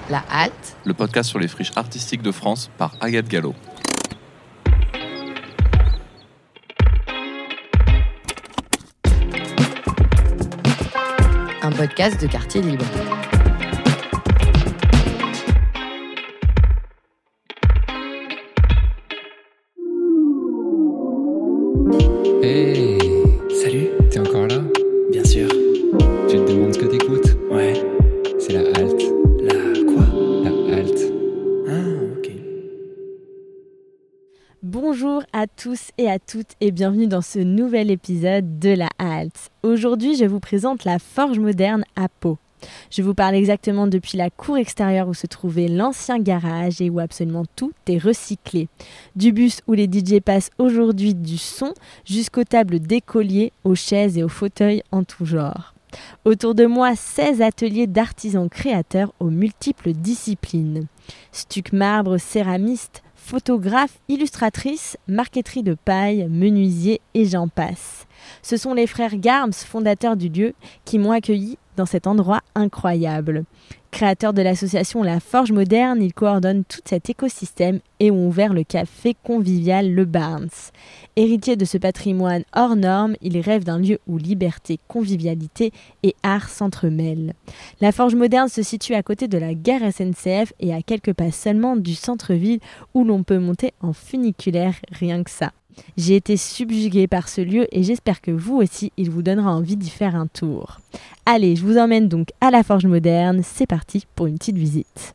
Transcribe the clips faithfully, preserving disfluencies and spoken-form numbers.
La Halte, le podcast sur les friches artistiques de France par Agathe Gallo. un podcast de Quartier Libre. Hey, salut, t'es encore là? Bien sûr. Tu te demandes ce que t'écoutes? Ouais. C'est la halte. La quoi? La halte. Ah, ok. Bonjour à tous et à toutes et bienvenue dans ce nouvel épisode de La Halte. Aujourd'hui, je vous présente la Forge Moderne à Pau. Je vous parle exactement depuis la cour extérieure où se trouvait l'ancien garage et où absolument tout est recyclé. Du bus où les D J passent aujourd'hui du son jusqu'aux tables d'écoliers, aux chaises et aux fauteuils en tout genre. Autour de moi, seize ateliers d'artisans créateurs aux multiples disciplines. Stuc marbre, céramiste, photographe, illustratrice, marqueterie de paille, menuisier et j'en passe. Ce sont les frères Garms, fondateurs du lieu, qui m'ont accueilli dans cet endroit incroyable. Créateurs de l'association La Forge Moderne, ils coordonnent tout cet écosystème et ont ouvert le café convivial Le Barnes. Héritiers de ce patrimoine hors norme, ils rêvent d'un lieu où liberté, convivialité et art s'entremêlent. La Forge Moderne se situe à côté de la gare S N C F et à quelques pas seulement du centre-ville où l'on peut monter en funiculaire, rien que ça. J'ai été subjuguée par ce lieu et j'espère que vous aussi, il vous donnera envie d'y faire un tour. Allez, je vous emmène donc à la Forge Moderne. C'est parti pour une petite visite.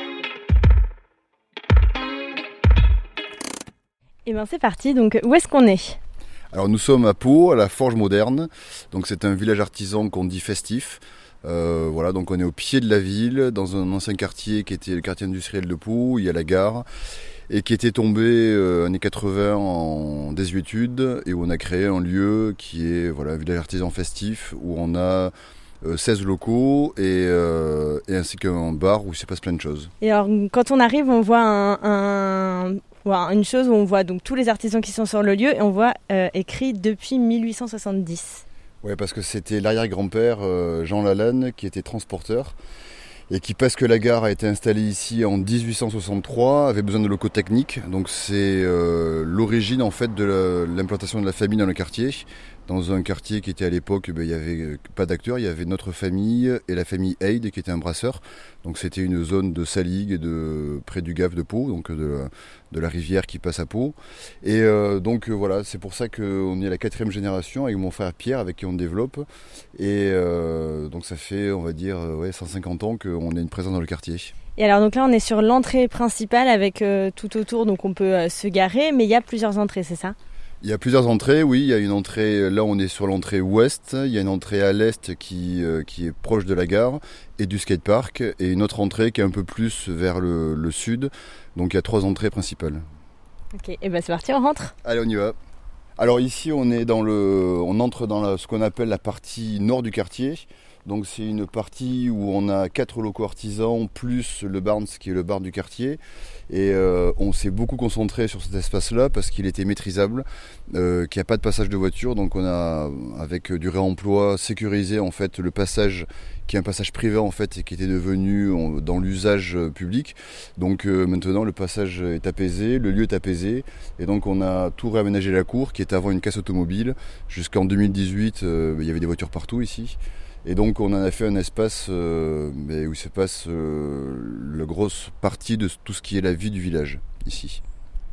Et bien c'est parti, donc où est-ce qu'on est ? Alors nous sommes à Pau, à la Forge Moderne. Donc c'est un village artisan qu'on dit festif. Euh, voilà, donc on est au pied de la ville, dans un ancien quartier qui était le quartier industriel de Pau. Il y a la gare et qui était tombé euh, années quatre-vingts en désuétude et où on a créé un lieu qui est voilà un village artisan festif où on a euh, seize locaux et, euh, et ainsi qu'un bar où il se passe plein de choses. Et alors quand on arrive, on voit un, un... Voilà, une chose où on voit donc tous les artisans qui sont sur le lieu et on voit euh, écrit depuis mille huit cent soixante-dix. Oui, parce que c'était l'arrière-grand-père euh, Jean Lalanne qui était transporteur et qui, parce que la gare a été installée ici en dix-huit cent soixante-trois, avait besoin de locaux techniques. Donc c'est euh, l'origine en fait de la, l'implantation de la famille dans le quartier. Dans un quartier qui était à l'époque, ben, il n'y avait pas d'acteurs, il y avait notre famille et la famille Heide qui était un brasseur. Donc c'était une zone de Saligue, de, près du Gave de Pau, donc de, de la rivière qui passe à Pau. Et euh, donc voilà, c'est pour ça qu'on est à la quatrième génération avec mon frère Pierre avec qui on développe. Et euh, donc ça fait, on va dire, ouais, cent cinquante ans qu'on a une présence dans le quartier. Et alors donc là on est sur l'entrée principale avec euh, tout autour, donc on peut euh, se garer, mais il y a plusieurs entrées, c'est ça ? Il y a plusieurs entrées, oui, il y a une entrée, là on est sur l'entrée ouest, il y a une entrée à l'est qui, euh, qui est proche de la gare et du skatepark, et une autre entrée qui est un peu plus vers le, le sud, donc il y a trois entrées principales. Ok, et ben c'est parti, on rentre. Allez, on y va. Alors ici on est dans le, on entre dans la, ce qu'on appelle la partie nord du quartier. Donc c'est une partie où on a quatre locaux artisans plus le Barnes qui est le bar du quartier et euh, on s'est beaucoup concentré sur cet espace-là parce qu'il était maîtrisable, euh, qu'il n'y a pas de passage de voiture, donc on a avec du réemploi sécurisé en fait le passage qui est un passage privé en fait et qui était devenu dans l'usage public. Donc euh, maintenant le passage est apaisé, le lieu est apaisé et donc on a tout réaménagé la cour qui était avant une casse automobile. Jusqu'en deux mille dix-huit euh, il y avait des voitures partout ici. Et donc on en a fait un espace euh, où il se passe euh, la grosse partie de tout ce qui est la vie du village, ici.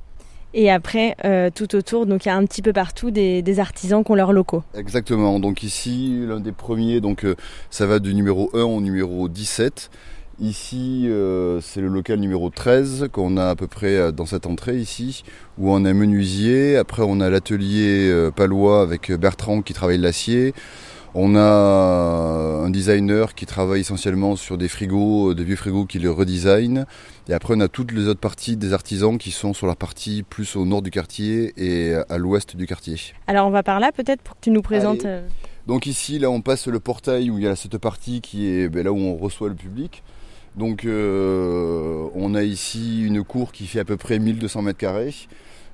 Et après, euh, tout autour, donc il y a un petit peu partout des, des artisans qui ont leurs locaux. Exactement, donc ici, l'un des premiers, donc euh, ça va du numéro un au numéro dix-sept. Ici, euh, c'est le local numéro treize qu'on a à peu près dans cette entrée ici, où on a un menuisier. Après on a l'atelier euh, palois avec Bertrand qui travaille l'acier. On a un designer qui travaille essentiellement sur des frigos, des vieux frigos qui les redesign. Et après, on a toutes les autres parties des artisans qui sont sur la partie plus au nord du quartier et à l'ouest du quartier. Alors, on va par là peut-être pour que tu nous présentes. Allez. Donc ici, là, on passe le portail où il y a cette partie qui est ben, là où on reçoit le public. Donc, euh, on a ici une cour qui fait à peu près mille deux cents mètres carrés.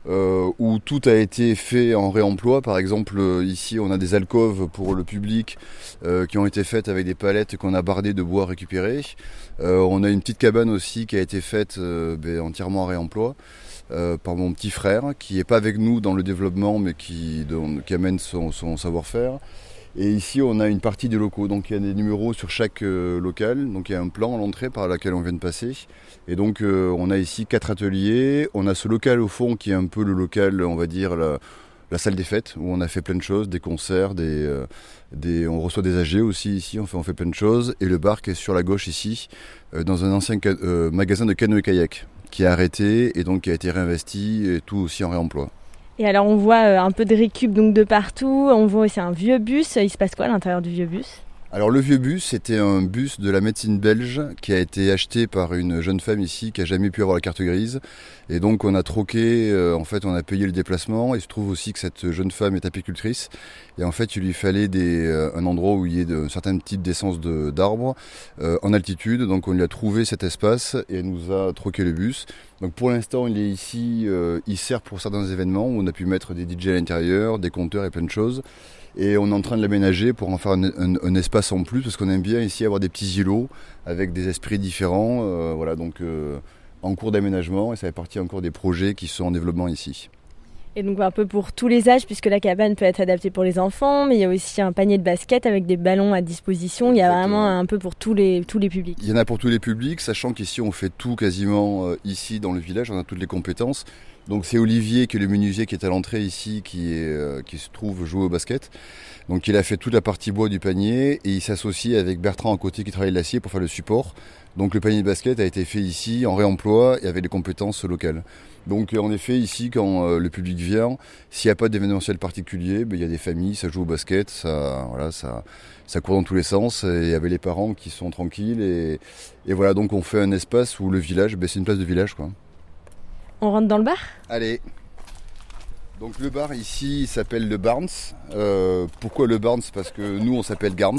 euh, où tout a été fait en réemploi. Par exemple, euh, ici on a des alcôves pour le public euh, qui ont été faites avec des palettes qu'on a bardées de bois récupéré. Euh, on a une petite cabane aussi qui a été faite euh, ben, entièrement en réemploi. Euh, par mon petit frère qui n'est pas avec nous dans le développement mais qui, de, qui amène son, son savoir-faire. Et ici on a une partie des locaux, donc il y a des numéros sur chaque euh, local, donc il y a un plan à l'entrée par lequel on vient de passer. Et donc euh, on a ici quatre ateliers, on a ce local au fond qui est un peu le local, on va dire la, la salle des fêtes, où on a fait plein de choses, des concerts, des, euh, des, on reçoit des A G aussi ici, on fait, on fait plein de choses. Et le bar qui est sur la gauche ici, euh, dans un ancien ca- euh, magasin de canoë et kayak, qui a arrêté et donc qui a été réinvesti et tout aussi en réemploi. Et alors on voit euh, un peu de récup donc de partout, on voit aussi un vieux bus. Il se passe quoi à l'intérieur du vieux bus ? Alors le vieux bus, c'était un bus de la médecine belge qui a été acheté par une jeune femme ici qui a jamais pu avoir la carte grise. Et donc on a troqué, euh, en fait on a payé le déplacement. Il se trouve aussi que cette jeune femme est apicultrice. Et en fait il lui fallait des, euh, un endroit où il y ait de, certaines petites descenses de, d'arbres euh, en altitude. Donc on lui a trouvé cet espace et elle nous a troqué le bus. Donc pour l'instant il est ici, euh, il sert pour certains événements où on a pu mettre des D J à l'intérieur, des compteurs et plein de choses. Et on est en train de l'aménager pour en faire un, un, un espace en plus, parce qu'on aime bien ici avoir des petits îlots avec des esprits différents. Euh, voilà, donc euh, en cours d'aménagement, et ça fait partie encore des projets qui sont en développement ici. Et donc un peu pour tous les âges, puisque la cabane peut être adaptée pour les enfants, mais il y a aussi un panier de basket avec des ballons à disposition. Il y a Exactement. vraiment un peu pour tous les, tous les publics. Il y en a pour tous les publics, sachant qu'ici on fait tout quasiment euh, ici dans le village, on a toutes les compétences. Donc c'est Olivier qui est le menuisier qui est à l'entrée ici, qui, est, euh, qui se trouve jouer au basket. Donc il a fait toute la partie bois du panier et il s'associe avec Bertrand à côté qui travaille l'acier pour faire le support. Donc le panier de basket a été fait ici en réemploi et avec des compétences locales. Donc en effet ici quand euh, le public vient, s'il n'y a pas d'événementiel particulier, ben, il y a des familles, ça joue au basket, ça, voilà, ça, ça court dans tous les sens et avec les parents qui sont tranquilles. Et, et voilà, donc on fait un espace où le village, ben, c'est une place de village, quoi. On rentre dans le bar ? Allez. Donc le bar ici il s'appelle le Barnes. Euh, pourquoi le Barnes ? Parce que nous on s'appelle Garms,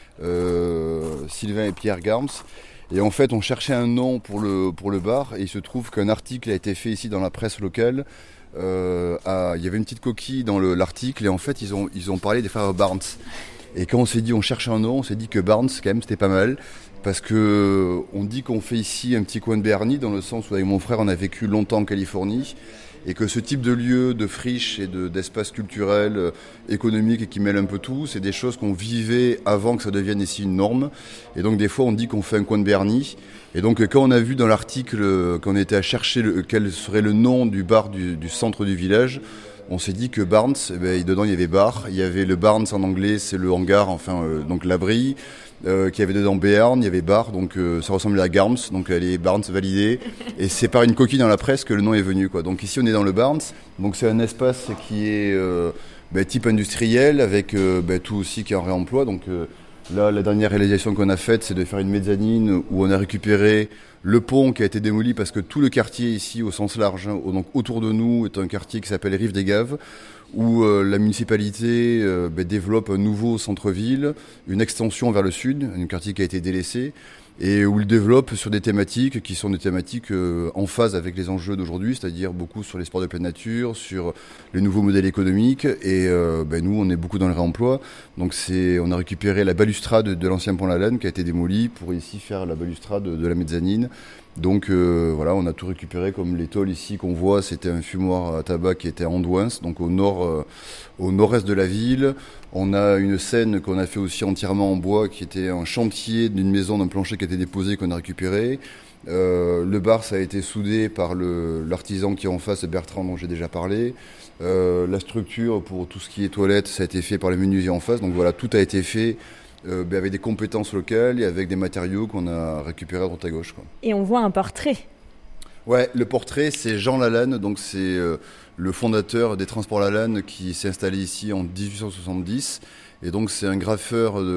euh, Sylvain et Pierre Garms. Et en fait on cherchait un nom pour le, pour le bar et il se trouve qu'un article a été fait ici dans la presse locale. Euh, à, il y avait une petite coquille dans le, l'article et en fait ils ont, ils ont parlé des frères Barnes. Et quand on s'est dit on cherche un nom, on s'est dit que Barnes quand même c'était pas mal. Parce que on dit qu'on fait ici un petit coin de Béarnie, dans le sens où avec mon frère on a vécu longtemps en Californie, et que ce type de lieu, de friche et de, d'espace culturel, euh, économique et qui mêle un peu tout, c'est des choses qu'on vivait avant que ça devienne ici une norme. Et donc des fois on dit qu'on fait un coin de Béarnie. Et donc quand on a vu dans l'article, euh, quand on était à chercher le, quel serait le nom du bar du, du centre du village, on s'est dit que Barnes, eh ben, dedans il y avait bar, il y avait le Barnes en anglais, c'est le hangar, enfin euh, donc l'abri. Euh, qui avait dedans Béarn, il y avait Bar, donc euh, ça ressemblait à Garms, donc les Barnes validés. Et c'est par une coquille dans la presse que le nom est venu, quoi. Donc ici on est dans le Barnes, donc c'est un espace qui est euh, bah, type industriel, avec euh, bah, tout aussi qui est en réemploi. Donc euh, là, la dernière réalisation qu'on a faite, c'est de faire une mezzanine où on a récupéré le pont qui a été démoli parce que tout le quartier ici, au sens large, hein, donc autour de nous, est un quartier qui s'appelle Rive des Gaves, où euh, la municipalité euh, bah, développe un nouveau centre-ville, une extension vers le sud, un quartier qui a été délaissé, et où il développe sur des thématiques qui sont des thématiques euh, en phase avec les enjeux d'aujourd'hui, c'est-à-dire beaucoup sur les sports de pleine nature, sur les nouveaux modèles économiques, et euh, bah, nous on est beaucoup dans le réemploi, donc c'est, on a récupéré la balustrade de l'ancien pont Lalanne qui a été démolie pour ici faire la balustrade de, de la mezzanine. Donc euh, voilà, on a tout récupéré, comme les tôles ici qu'on voit, c'était un fumoir à tabac qui était à Andouins, donc au nord, euh, au nord-est de la ville. On a une scène qu'on a fait aussi entièrement en bois, qui était un chantier d'une maison d'un plancher qui a été déposé, qu'on a récupéré. Euh, le bar, ça a été soudé par le, l'artisan qui est en face, Bertrand, dont j'ai déjà parlé. Euh, la structure pour tout ce qui est toilette, ça a été fait par le menuisier en face. Donc voilà, tout a été fait. Euh, ben avec des compétences locales et avec des matériaux qu'on a récupérés à droite à gauche, quoi. Et on voit un portrait. Ouais, le portrait, c'est Jean Lalanne, donc c'est euh, le fondateur des Transports Lalanne qui s'est installé ici en dix-huit cent soixante-dix. Et donc c'est un graffeur de,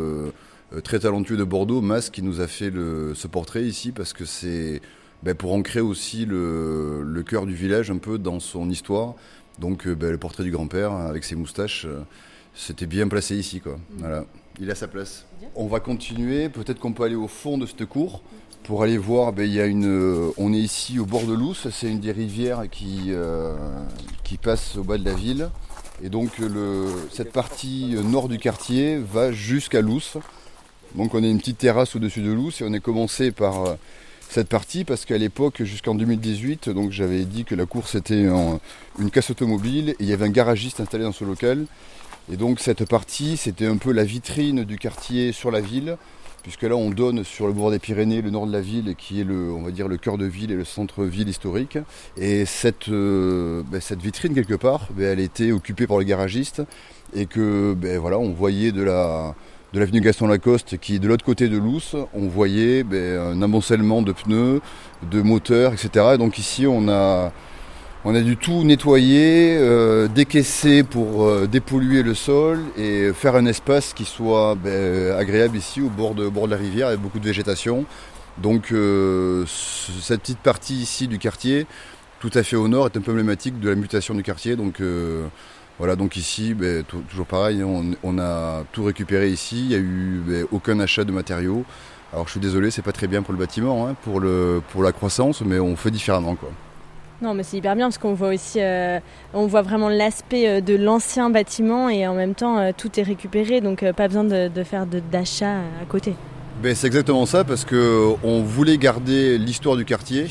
euh, très talentueux de Bordeaux, Mas, qui nous a fait le, ce portrait ici parce que c'est ben, pour ancrer aussi le, le cœur du village un peu dans son histoire. Donc euh, ben, le portrait du grand-père avec ses moustaches, euh, c'était bien placé ici, quoi. Voilà. il a sa place. On va continuer, peut-être qu'on peut aller au fond de cette cour pour aller voir, ben, il y a une, on est ici au bord de l'Ouse, c'est une des rivières qui, euh, qui passe au bas de la ville. Et donc le, cette partie nord du quartier va jusqu'à l'Ouse. Donc on a une petite terrasse au-dessus de l'Ouse et on est commencé par cette partie parce qu'à l'époque, jusqu'en deux mille dix-huit, donc j'avais dit que la cour c'était en, une casse automobile et il y avait un garagiste installé dans ce local. Et donc cette partie, c'était un peu la vitrine du quartier sur la ville, puisque là on donne sur le bord des Pyrénées, le nord de la ville, qui est le, on va dire, le cœur de ville et le centre-ville historique. Et cette, euh, ben, cette vitrine quelque part, ben, elle était occupée par le garagiste et que ben, voilà, on voyait de la de l'avenue Gaston Lacoste qui est de l'autre côté de l'Ouse, on voyait ben, un amoncellement de pneus, de moteurs, et cetera. Et donc ici on a On a dû tout nettoyer, euh, décaisser pour euh, dépolluer le sol et faire un espace qui soit ben, agréable ici au bord de, bord de la rivière avec beaucoup de végétation. Donc euh, c- cette petite partie ici du quartier, tout à fait au nord, est un peu emblématique de la mutation du quartier. Donc euh, voilà, donc ici, ben, t- toujours pareil, on, on a tout récupéré ici, il n'y a eu ben, aucun achat de matériaux. Alors je suis désolé, c'est pas très bien pour le bâtiment, hein, pour, le, pour la croissance, mais on fait différemment, quoi. Non, mais c'est hyper bien parce qu'on voit aussi, euh, on voit vraiment l'aspect euh, de l'ancien bâtiment et en même temps, euh, tout est récupéré, donc euh, pas besoin de, de faire de, d'achat à côté. Ben, c'est exactement ça, parce qu'on voulait garder l'histoire du quartier,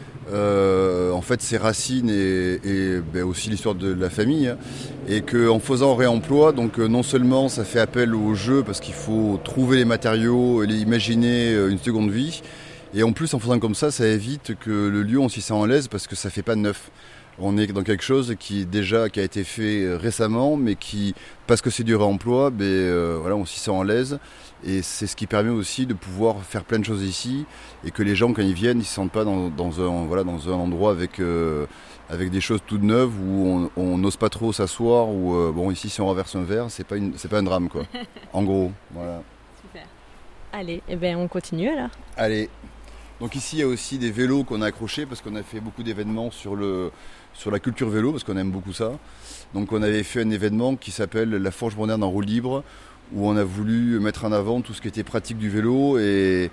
euh, en fait ses racines et, et ben, aussi l'histoire de la famille, hein, et qu'en faisant réemploi, donc euh, non seulement ça fait appel au jeu parce qu'il faut trouver les matériaux et les imaginer euh, une seconde vie, et en plus en faisant comme ça, ça évite que le lieu on s'y sent à l'aise parce que ça fait pas de neuf. On est dans quelque chose qui déjà qui a été fait récemment, mais qui, parce que c'est du réemploi, ben, euh, voilà, on s'y sent à l'aise. Et c'est ce qui permet aussi de pouvoir faire plein de choses ici et que les gens, quand ils viennent, ils ne se sentent pas dans, dans, un, voilà, dans un endroit avec, euh, avec des choses toutes neuves où on n'ose pas trop s'asseoir. Ou euh, bon, ici, si on renverse un verre, c'est pas une, c'est pas un drame, quoi. En gros, voilà. Super. Allez, eh ben, on continue alors. Allez. Donc ici, il y a aussi des vélos qu'on a accrochés parce qu'on a fait beaucoup d'événements sur, le, sur la culture vélo parce qu'on aime beaucoup ça. Donc on avait fait un événement qui s'appelle la Forge moderne en roue libre, où on a voulu mettre en avant tout ce qui était pratique du vélo et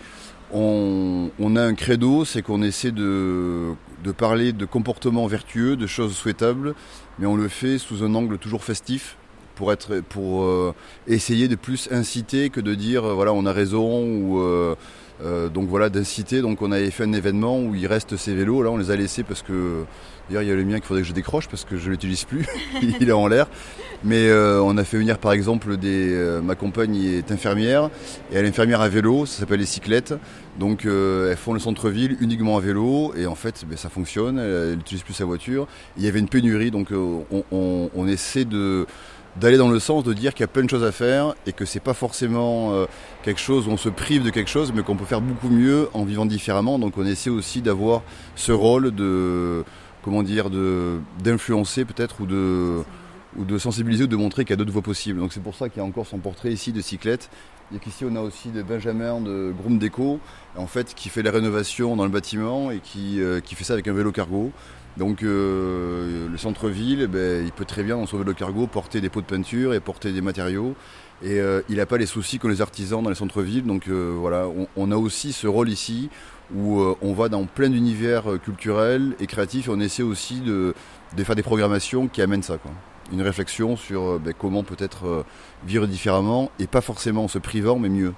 on, on a un credo, c'est qu'on essaie de, de parler de comportements vertueux, de choses souhaitables, mais on le fait sous un angle toujours festif pour, être, pour euh, essayer de plus inciter que de dire euh, voilà on a raison ou euh, euh, donc voilà d'inciter. Donc on avait fait un événement où il reste ces vélos, là on les a laissés parce que d'ailleurs il y a le mien qu'il faudrait que je décroche parce que je ne l'utilise plus, il est en l'air. Mais euh, on a fait venir par exemple des. Euh, ma compagne est infirmière et elle est infirmière à vélo, ça s'appelle les cyclettes. Donc euh, elles font le centre-ville uniquement à vélo et en fait ben, ça fonctionne, elle n'utilise plus sa voiture. Il y avait une pénurie donc euh, on, on, on essaie de, d'aller dans le sens de dire qu'il y a plein de choses à faire et que c'est pas forcément euh, quelque chose où on se prive de quelque chose mais qu'on peut faire beaucoup mieux en vivant différemment. Donc on essaie aussi d'avoir ce rôle de. Comment dire, de, d'influencer peut-être ou de. ou de sensibiliser ou de montrer qu'il y a d'autres voies possibles. Donc c'est pour ça qu'il y a encore son portrait ici de cyclette. Et qu'ici on a aussi de Benjamin de Groom Déco, en fait, qui fait les rénovations dans le bâtiment et qui, euh, qui fait ça avec un vélo cargo. Donc euh, le centre-ville, eh ben, il peut très bien dans son vélo cargo porter des pots de peinture et porter des matériaux. Et euh, il n'a pas les soucis qu'ont les artisans dans les centres-villes. Donc euh, voilà, on, on a aussi ce rôle ici où euh, on va dans plein d'univers culturels et créatifs et on essaie aussi de, de faire des programmations qui amènent ça, quoi. Une réflexion sur ben, comment peut-être euh, vivre différemment et pas forcément en se privant mais mieux.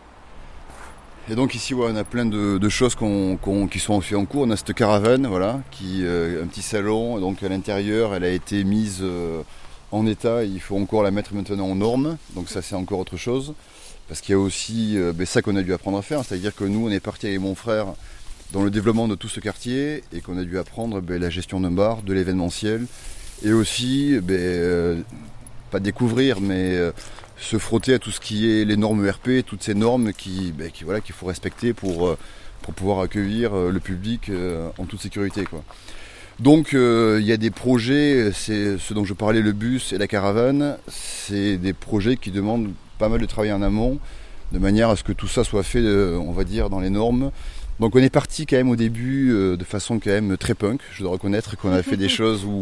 Et donc ici ouais, on a plein de, de choses qu'on, qu'on, qui sont fait en cours. On a cette caravane, voilà, qui euh, un petit salon, donc à l'intérieur elle a été mise euh, en état, il faut encore la mettre maintenant en normes, donc ça c'est encore autre chose. Parce qu'il y a aussi euh, ben, ça qu'on a dû apprendre à faire, c'est-à-dire que nous on est parti avec mon frère dans le développement de tout ce quartier et qu'on a dû apprendre ben, la gestion d'un bar, de l'événementiel. Et aussi, ben, euh, pas découvrir, mais euh, se frotter à tout ce qui est les normes E R P, toutes ces normes qui, ben, qui, voilà, qu'il faut respecter pour, euh, pour pouvoir accueillir euh, le public euh, en toute sécurité, quoi. Donc il euh, y a des projets, c'est ce dont je parlais, le bus et la caravane, c'est des projets qui demandent pas mal de travail en amont, de manière à ce que tout ça soit fait, euh, on va dire, dans les normes. Donc on est parti quand même au début euh, de façon quand même très punk, je dois reconnaître qu'on a fait des choses où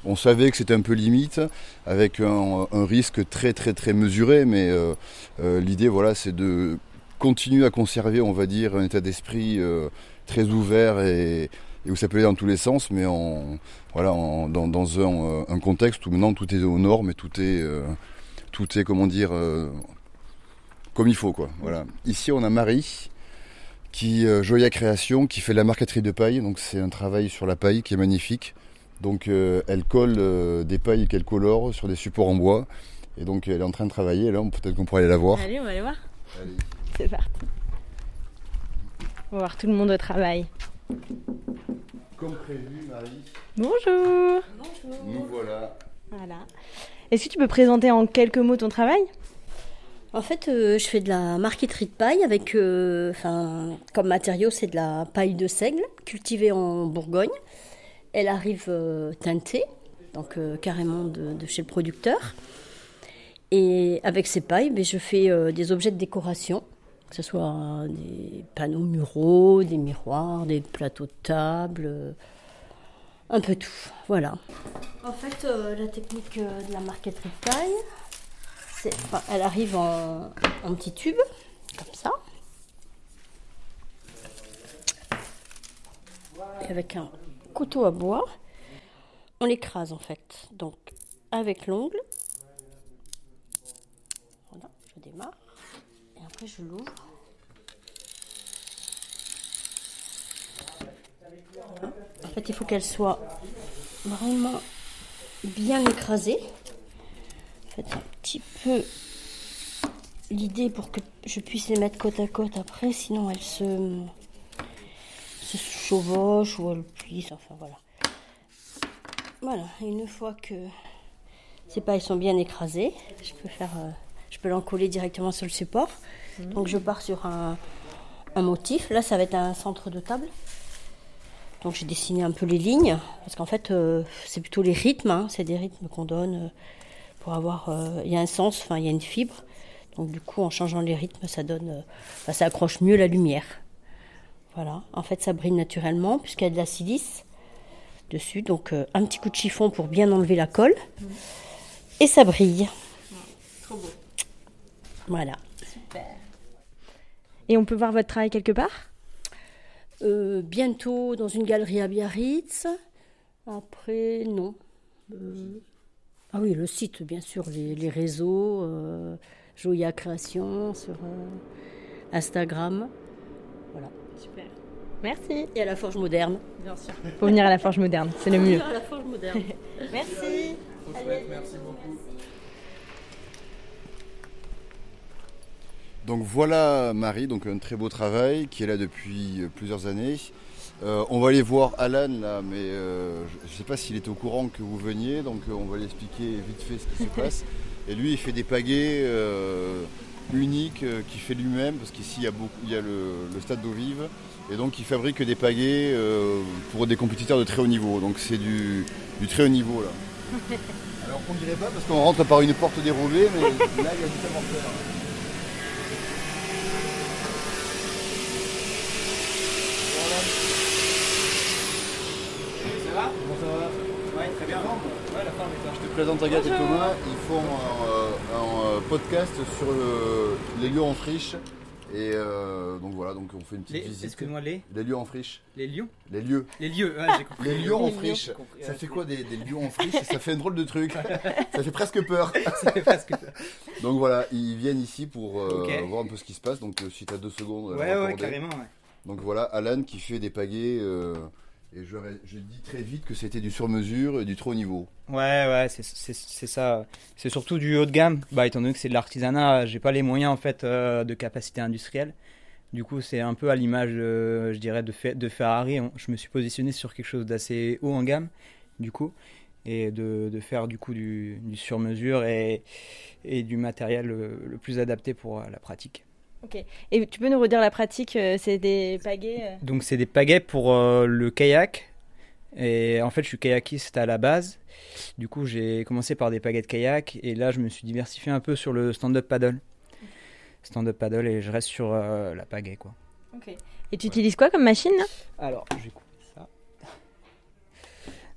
On savait que c'était un peu limite, avec un, un risque très très très mesuré, mais euh, euh, l'idée voilà, c'est de continuer à conserver, on va dire, un état d'esprit euh, très ouvert et, et où ça peut aller dans tous les sens, mais en, voilà, en, dans, dans un, un contexte où maintenant tout est aux normes et tout est, euh, tout est comment dire, euh, comme il faut, quoi. Voilà. Ici, on a Marie, qui euh, Joya Création, qui fait de la marqueterie de paille, donc c'est un travail sur la paille qui est magnifique. Donc euh, elle colle euh, des pailles qu'elle colore sur des supports en bois. Et donc elle est en train de travailler. Là, peut-être qu'on pourrait aller la voir. Allez, on va aller voir. Allez. C'est parti. On va voir tout le monde au travail. Comme prévu, Marie. Bonjour. Bonjour. Nous voilà. Voilà. Est-ce que tu peux présenter en quelques mots ton travail ? En fait, euh, je fais de la marqueterie de paille avec, euh, enfin, comme matériau, c'est de la paille de seigle cultivée en Bourgogne. Elle arrive euh, teintée, donc euh, carrément de, de chez le producteur. Et avec ces pailles, ben, je fais euh, des objets de décoration, que ce soit des panneaux muraux, des miroirs, des plateaux de table, euh, un peu tout. Voilà. En fait, euh, la technique euh, de la marqueterie de paille, c'est, enfin, elle arrive en, en petits tubes, comme ça. Et avec un couteau à bois, on l'écrase en fait. Donc avec l'ongle, voilà, je démarre et après je l'ouvre. Voilà. En fait, il faut qu'elle soit vraiment bien écrasée. Faites un petit peu l'idée pour que je puisse les mettre côte à côte après, sinon elles se se chevauchent ou elles plissent, enfin voilà. Voilà, et une fois que ces pailles sont bien écrasées, je peux faire, euh, je peux l'encoller directement sur le support. Mmh. Donc je pars sur un, un motif. Là, ça va être un centre de table. Donc j'ai dessiné un peu les lignes, parce qu'en fait, euh, c'est plutôt les rythmes. Hein, c'est des rythmes qu'on donne euh, pour avoir. Euh, il y a un sens, enfin il y a une fibre. Donc du coup, en changeant les rythmes, ça donne, euh, bah, ça accroche mieux la lumière. Voilà. En fait, ça brille naturellement puisqu'il y a de la silice dessus. Donc euh, un petit coup de chiffon pour bien enlever la colle. Mmh. Et ça brille. Mmh. Trop beau. Voilà. Super. Et on peut voir votre travail quelque part ? euh, Bientôt dans une galerie à Biarritz. Après, non. Euh... Ah oui, le site, bien sûr, les, les réseaux. Euh, Joya Création sur euh, Instagram. Voilà. Super. Merci. Et à la Forge Moderne. Bien sûr. Faut venir à la Forge Moderne, c'est le mieux. À la Forge Moderne. Merci. Allez. Merci beaucoup. Donc voilà Marie, donc un très beau travail qui est là depuis plusieurs années. Euh, on va aller voir Alan là, mais euh, je ne sais pas s'il est au courant que vous veniez, donc euh, on va lui expliquer vite fait ce qui se passe. Et lui, il fait des pagaies euh, uniques euh, qu'il fait lui-même, parce qu'ici il y a, beaucoup, il y a le, le stade d'eau vive, et donc il fabrique des pagaies euh, pour des compétiteurs de très haut niveau. Donc c'est du, du très haut niveau là. Alors on dirait pas parce qu'on rentre par une porte dérobée, mais là il y a du savoir-faire. Comment ça va ? Ouais, très bien. Ouais, la forme est là. Je te présente Agathe et Thomas. Ils font un, un, un podcast sur le, les lieux en friche. Et euh, donc voilà, donc on fait une petite les, visite. Excuse-moi, les Les lieux en friche. Les lions Les lieux. Les lieux, ouais, j'ai compris. Les lieux en friche. Compris, ça ouais, fait quoi des, des lieux en friche ? Ça fait un drôle de truc. Ça fait presque peur. Ça fait presque peur. Donc voilà, ils viennent ici pour euh, okay. voir un peu ce qui se passe. Donc euh, si tu as deux secondes. Ouais, ouais, carrément, ouais. Donc voilà, Alan qui fait des pagaies. Euh, Et je, je dis très vite que c'était du sur-mesure et du trop haut niveau. Ouais, ouais, c'est, c'est, c'est ça. C'est surtout du haut de gamme. Bah, étant donné que c'est de l'artisanat, j'ai pas les moyens en fait euh, de capacité industrielle. Du coup, c'est un peu à l'image, euh, je dirais, de, Fe- de Ferrari. Je me suis positionné sur quelque chose d'assez haut en gamme, du coup, et de, de faire du coup du, du sur-mesure et, et du matériel le, le plus adapté pour la pratique. Ok. Et tu peux nous redire la pratique, euh, c'est des pagaies euh... Donc c'est des pagaies pour euh, le kayak. Et en fait je suis kayakiste à la base. Du coup j'ai commencé par des pagaies de kayak. Et là je me suis diversifié un peu sur le stand-up paddle. Stand-up paddle et je reste sur euh, la pagaie quoi. Ok. Et tu utilises quoi comme machine là ? Alors j'ai coupé ça.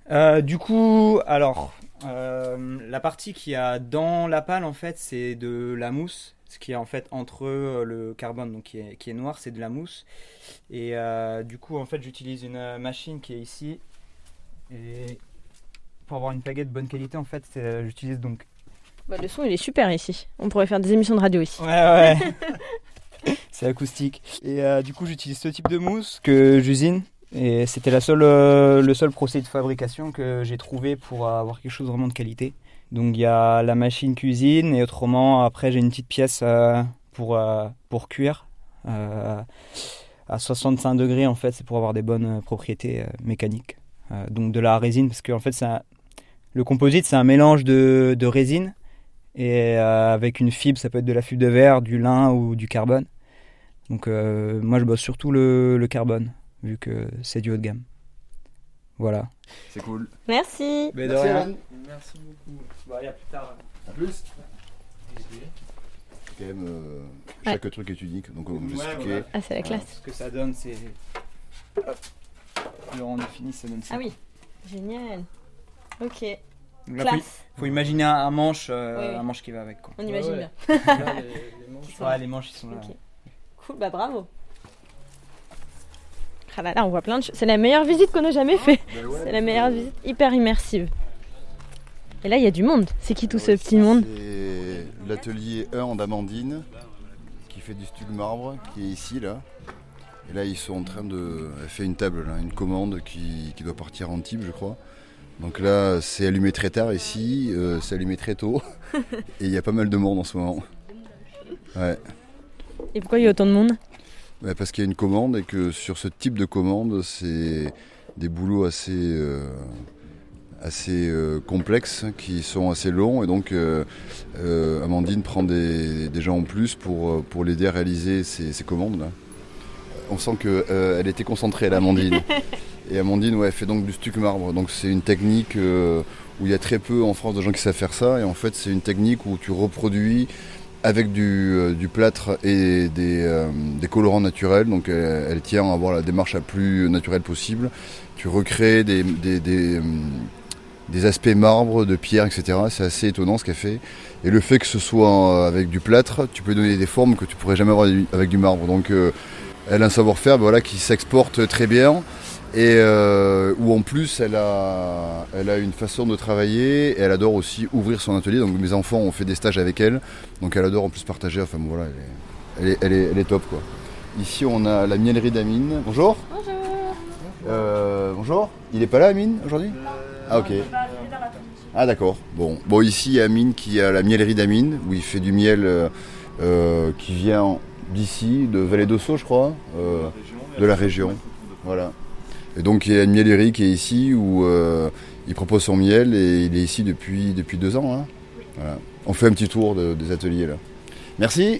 Euh, du coup, alors, euh, la partie qu'il y a dans la pâle, en fait, c'est de la mousse. Ce qui est en fait entre le carbone, donc qui est, qui est noir, c'est de la mousse. Et euh, du coup, en fait, j'utilise une machine qui est ici. Et pour avoir une baguette de bonne qualité, en fait, c'est, j'utilise donc... Bah, le son, il est super ici. On pourrait faire des émissions de radio ici. Ouais, ouais. C'est acoustique. Et euh, du coup, j'utilise ce type de mousse que j'usine. Et c'était la seule, euh, le seul procédé de fabrication que j'ai trouvé pour avoir quelque chose vraiment de qualité. Donc il y a la machine cuisine et autrement, après j'ai une petite pièce euh, pour, euh, pour cuire euh, à soixante-cinq degrés en fait, c'est pour avoir des bonnes propriétés euh, mécaniques. Euh, donc de la résine, parce que en fait, c'est un, le composite c'est un mélange de, de résine et euh, avec une fibre, ça peut être de la fibre de verre, du lin ou du carbone. Donc euh, moi je bosse surtout le, le carbone, vu que c'est du haut de gamme. Voilà. C'est cool. Merci. Mais de Merci, rien. Alan. Merci beaucoup. Bah, à plus tard. A plus. Quand même, euh, chaque ouais. truc est unique, donc on vous Ouais, expliquer. voilà. Ah, c'est la classe. Ce que ça donne, c'est. Hop. Le rendu fini, ça donne ça. Ah oui, génial. Ok. Donc là, classe. Faut, faut imaginer un manche, euh, oui, oui. un manche qui va avec. Quoi. On imagine ouais, bien. Ouais. Là, les, les manches, ouais, les manches, ils sont là. Okay. Cool, bah bravo. Ah là là, on voit plein de choses. C'est la meilleure visite qu'on a jamais fait. Ben ouais, c'est la meilleure visite, hyper immersive. Et là, il y a du monde. C'est qui tout ce ouais, petit monde? C'est l'atelier un d'Amandine qui fait du stuc marbre, qui est ici, là. Et là, ils sont en train de... Elle fait une table, là, une commande qui, qui doit partir en type, je crois. Donc là, c'est allumé très tard ici, euh, c'est allumé très tôt. Et il y a pas mal de monde en ce moment. Ouais. Et pourquoi il y a autant de monde? Bah parce qu'il y a une commande et que sur ce type de commande, c'est des boulots assez, euh, assez euh, complexes, qui sont assez longs. Et donc, euh, euh, Amandine prend des, des gens en plus pour, pour l'aider à réaliser ces, ces commandes-là. On sent qu'elle euh, était concentrée, là, Amandine. Et Amandine, ouais, elle fait donc du stuc marbre. Donc c'est une technique euh, où il y a très peu en France de gens qui savent faire ça. Et en fait, c'est une technique où tu reproduis avec du, euh, du plâtre et des, euh, des colorants naturels, donc elle, elle tient à avoir la démarche la plus naturelle possible. Tu recrées des, des, des, euh, des aspects marbre, de pierre, et cetera. C'est assez étonnant ce qu'elle fait. Et le fait que ce soit avec du plâtre, tu peux donner des formes que tu pourrais jamais avoir avec du marbre. Donc euh, elle a un savoir-faire voilà, qui s'exporte très bien. Et euh, où en plus elle a, elle a une façon de travailler et elle adore aussi ouvrir son atelier. Donc mes enfants ont fait des stages avec elle, donc elle adore en plus partager. Enfin bon, voilà, elle est, elle est, elle est, elle est top quoi. Ici on a la mielerie d'Amine. Bonjour. Bonjour. Euh, bonjour. Il est pas là Amine aujourd'hui? Ah ok. Ah d'accord. Bon, bon ici il y a Amine qui a la mielerie d'Amine où il fait du miel euh, euh, qui vient d'ici, de Vallée d'Osso je crois, euh, de la région. Voilà. Et donc il y a une miellerie qui est ici où euh, il propose son miel et il est ici depuis, depuis deux ans. Hein. Voilà. On fait un petit tour de, des ateliers là. Merci.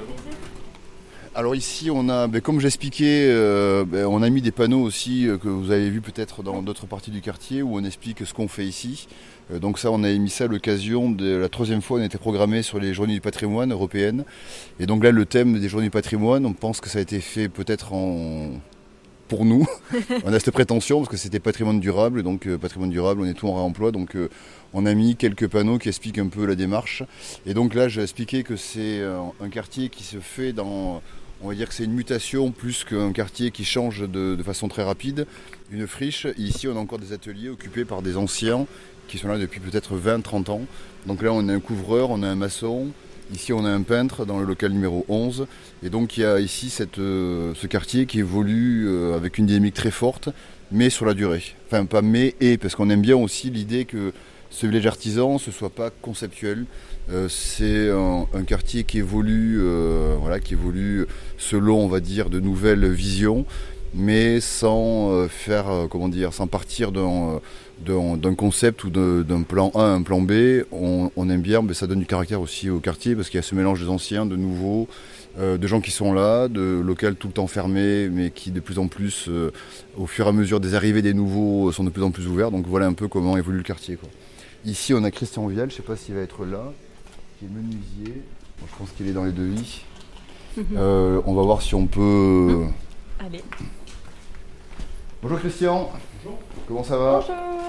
Alors ici on a, ben, comme j'expliquais, euh, ben, on a mis des panneaux aussi euh, que vous avez vu peut-être dans d'autres parties du quartier où on explique ce qu'on fait ici. Euh, donc ça on a mis ça à l'occasion de la troisième fois on a été programmé sur les Journées du patrimoine européennes. Et donc là le thème des Journées du patrimoine, on pense que ça a été fait peut-être en... Pour nous, on a cette prétention parce que c'était patrimoine durable, donc euh, patrimoine durable, on est tout en réemploi, donc euh, on a mis quelques panneaux qui expliquent un peu la démarche. Et donc là, j'ai expliqué que c'est euh, un quartier qui se fait dans, on va dire que c'est une mutation plus qu'un quartier qui change de, de façon très rapide, une friche. Et ici, on a encore des ateliers occupés par des anciens qui sont là depuis peut-être vingt trente ans. Donc là, on a un couvreur, on a un maçon. Ici, on a un peintre dans le local numéro onze. Et donc, il y a ici cette, euh, ce quartier qui évolue euh, avec une dynamique très forte, mais sur la durée. Enfin, pas mais et, parce qu'on aime bien aussi l'idée que ce village artisan, ce ne soit pas conceptuel. Euh, c'est un, un quartier qui évolue, euh, voilà, qui évolue selon, on va dire, de nouvelles visions, mais sans euh, faire, euh, comment dire, sans partir d'un... Euh, D'un, d'un concept ou de, d'un plan A à un plan B, on, on aime bien, mais ça donne du caractère aussi au quartier parce qu'il y a ce mélange des anciens, de nouveaux, euh, de gens qui sont là, de locales tout le temps fermés, mais qui de plus en plus, euh, au fur et à mesure des arrivées des nouveaux, sont de plus en plus ouverts. Donc voilà un peu comment évolue le quartier, quoi. Ici, on a Christian Vial, je ne sais pas s'il va être là, qui est menuisier. Bon, je pense qu'il est dans les devis. Mm-hmm. Euh, on va voir si on peut... Allez. Bonjour Christian. Comment ça va?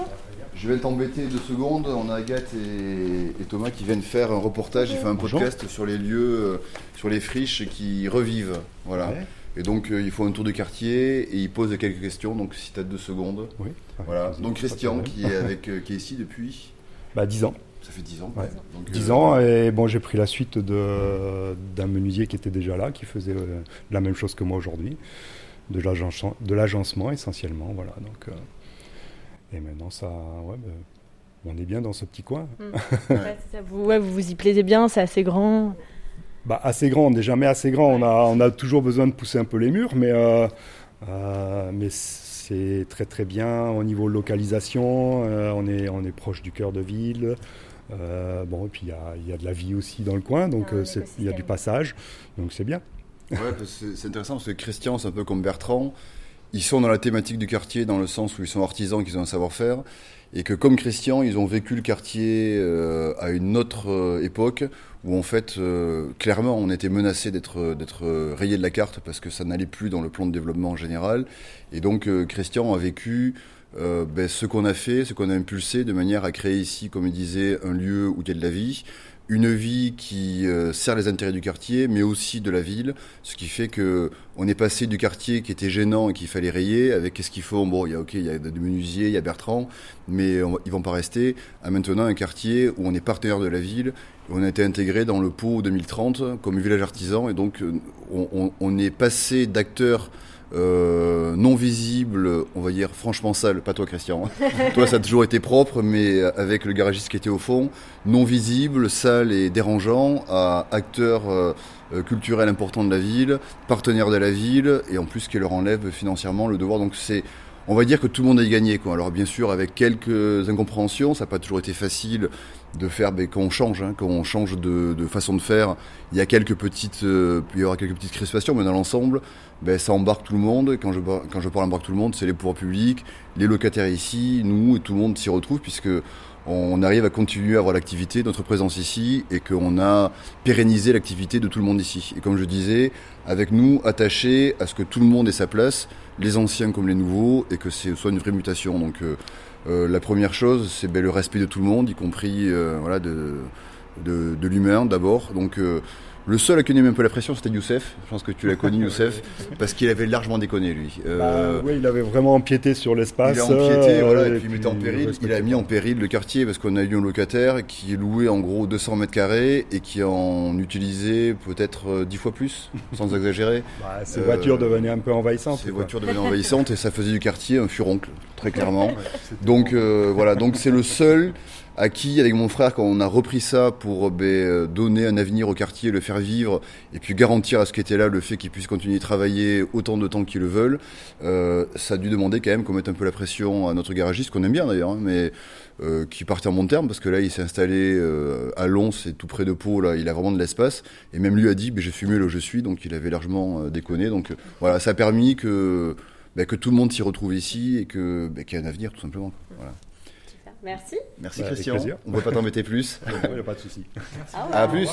Je vais t'embêter deux secondes. On a Agathe et, et Thomas qui viennent faire un reportage. Ils font un podcast Bonjour. sur les lieux, euh, sur les friches qui revivent. Voilà. Ouais. Et donc euh, ils font un tour de quartier et ils posent quelques questions. Donc si tu as deux secondes. Oui. Voilà. Donc Christian qui est, avec, euh, qui est ici depuis bah, dix ans. Ça fait dix ans. Ouais. Donc, dix euh, ans et bon, j'ai pris la suite de, d'un menuisier qui était déjà là, qui faisait euh, la même chose que moi aujourd'hui. De, l'agencement, de l'agencement essentiellement. Voilà. Donc, euh, et maintenant, ça, ouais, bah, on est bien dans ce petit coin. Mmh. ouais, c'est ça. Vous, ouais, vous vous y plaisez bien, c'est assez grand. Bah, assez grand, on n'est jamais assez grand. Ouais. On, a, on a toujours besoin de pousser un peu les murs, mais, euh, euh, mais c'est très très bien au niveau localisation. Euh, on, est, on est proche du cœur de ville. Euh, bon, et puis il y, y a de la vie aussi dans le coin, donc il ah, euh, y a du passage, donc c'est bien. Ouais, c'est, c'est intéressant parce que Christian, c'est un peu comme Bertrand. Ils sont dans la thématique du quartier dans le sens où ils sont artisans, qu'ils ont un savoir-faire, et que comme Christian, ils ont vécu le quartier euh, à une autre euh, époque où en fait, euh, clairement, on était menacé d'être, d'être rayé de la carte parce que ça n'allait plus dans le plan de développement en général. Et donc, euh, Christian a vécu euh, ben, ce qu'on a fait, ce qu'on a impulsé de manière à créer ici, comme il disait, un lieu où il y a de la vie. Une vie qui euh, sert les intérêts du quartier, mais aussi de la ville, ce qui fait que on est passé du quartier qui était gênant et qu'il fallait rayer, avec qu'est-ce qu'il faut, bon, il y a ok, il y a des menuisiers, il y a Bertrand, mais on, ils vont pas rester, à maintenant un quartier où on est partenaire de la ville, où on a été intégré dans le Pau deux mille trente comme village artisan, et donc on, on, on est passé d'acteurs Euh, non visible, on va dire franchement sale, pas toi Christian, toi ça a toujours été propre, mais avec le garagiste qui était au fond, non visible, sale et dérangeant, à acteur euh, culturel important de la ville, partenaire de la ville, et en plus qui leur enlève financièrement le devoir, donc c'est, on va dire que tout le monde a y gagné, quoi. Alors bien sûr avec quelques incompréhensions, ça n'a pas toujours été facile de faire, mais quand on change, hein, quand on change de, de façon de faire, il y a quelques petites, euh, il y aura quelques petites crispations, mais dans l'ensemble, ben, ça embarque tout le monde. Quand je, quand je parle embarque tout le monde, c'est les pouvoirs publics, les locataires ici, nous, et tout le monde s'y retrouve, puisque on arrive à continuer à avoir l'activité, notre présence ici, et qu'on a pérennisé l'activité de tout le monde ici. Et comme je disais, avec nous, attachés à ce que tout le monde ait sa place, les anciens comme les nouveaux, et que ce soit une vraie mutation. Donc euh, euh, la première chose, c'est ben, le respect de tout le monde, y compris euh, voilà, de, de, de l'humain d'abord. Donc euh, le seul à qui on a mis un peu la pression, c'était Youssef. Je pense que tu l'as connu, Youssef, parce qu'il avait largement déconné, lui. Euh, bah, oui, il avait vraiment empiété sur l'espace. Il a empiété, euh, voilà, et, et puis il mettait en péril. Il a mis en péril le quartier, parce qu'on a eu un locataire qui louait en gros deux cents mètres carrés et qui en utilisait peut-être dix fois plus, sans exagérer. Bah, ses euh, voitures devenaient un peu envahissantes. Ses voitures devenaient envahissantes et ça faisait du quartier un furoncle, très clairement. Donc euh, voilà, donc c'est le seul à qui, avec mon frère, quand on a repris ça pour ben, donner un avenir au quartier, le faire vivre, et puis garantir à ce qui était là le fait qu'ils puissent continuer de travailler autant de temps qu'ils le veulent, euh, ça a dû demander quand même qu'on mette un peu la pression à notre garagiste, qu'on aime bien d'ailleurs, hein, mais euh, qui partait en bon terme, parce que là, il s'est installé euh, à Lons, c'est tout près de Pau, là, il a vraiment de l'espace, et même lui a dit, ben, j'ai fumé là où je suis, donc il avait largement euh, déconné, donc euh, voilà, ça a permis que, ben, que tout le monde s'y retrouve ici, et que, ben, qu'il y a un avenir, tout simplement. Voilà. Merci. Merci bah, Christian. On ne va pas t'embêter plus. Il n'y a pas de souci. Ah ouais. À plus.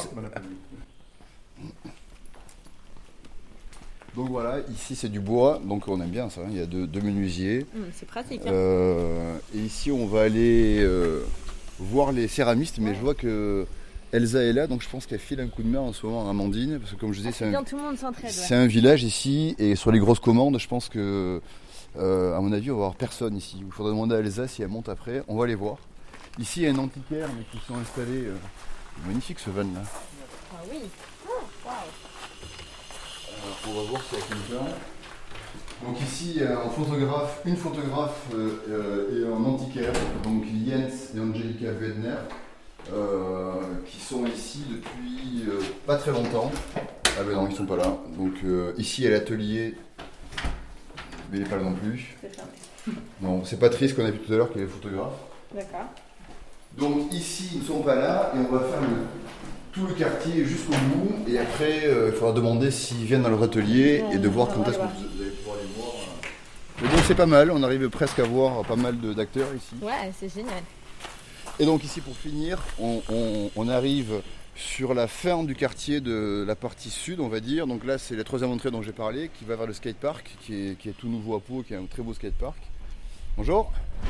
Donc voilà, ici c'est du bois, donc on aime bien ça. Hein. Il y a deux, deux menuisiers. Mmh, c'est pratique. Hein. Euh, et ici on va aller euh, voir les céramistes, mais ouais. Je vois que Elsa est là, donc je pense qu'elle file un coup de main en ce moment à Amandine, parce que comme je disais, ah, c'est, c'est, un, tout le monde s'entraide, c'est ouais. un village ici, et sur les grosses commandes, je pense que Euh, à mon avis, on va avoir personne ici. Il faudra demander à Elsa si elle monte après. On va les voir. Ici, il y a un antiquaire mais qui sont installés. Euh... Magnifique ce van là. Ah oui. Oh, wow. euh, on va voir s'il y a quelqu'un. Donc ici, il y a un photographe, une photographe euh, euh, et un antiquaire. Donc Jens et Angelica Wedner, euh, qui sont ici depuis euh, pas très longtemps. Ah ben non, ils sont pas là. Donc euh, ici, il y a l'atelier. Mais il n'est pas là non plus. C'est ça. Non, c'est Patrice qu'on a vu tout à l'heure qui est le photographe. D'accord. Donc ici, ils ne sont pas là et on va faire le, tout le quartier jusqu'au bout. Et après, euh, il faudra demander s'ils viennent dans leur atelier ouais, et de voir quand est-ce que vous allez pouvoir les voir. Et donc c'est pas mal, on arrive presque à voir pas mal de, d'acteurs ici. Ouais, c'est génial. Et donc ici, pour finir, on, on, on arrive sur la fin du quartier de la partie sud, on va dire. Donc là, c'est la troisième entrée dont j'ai parlé, qui va vers le skatepark, qui est, qui est tout nouveau à Pau, qui est un très beau skatepark. Bonjour.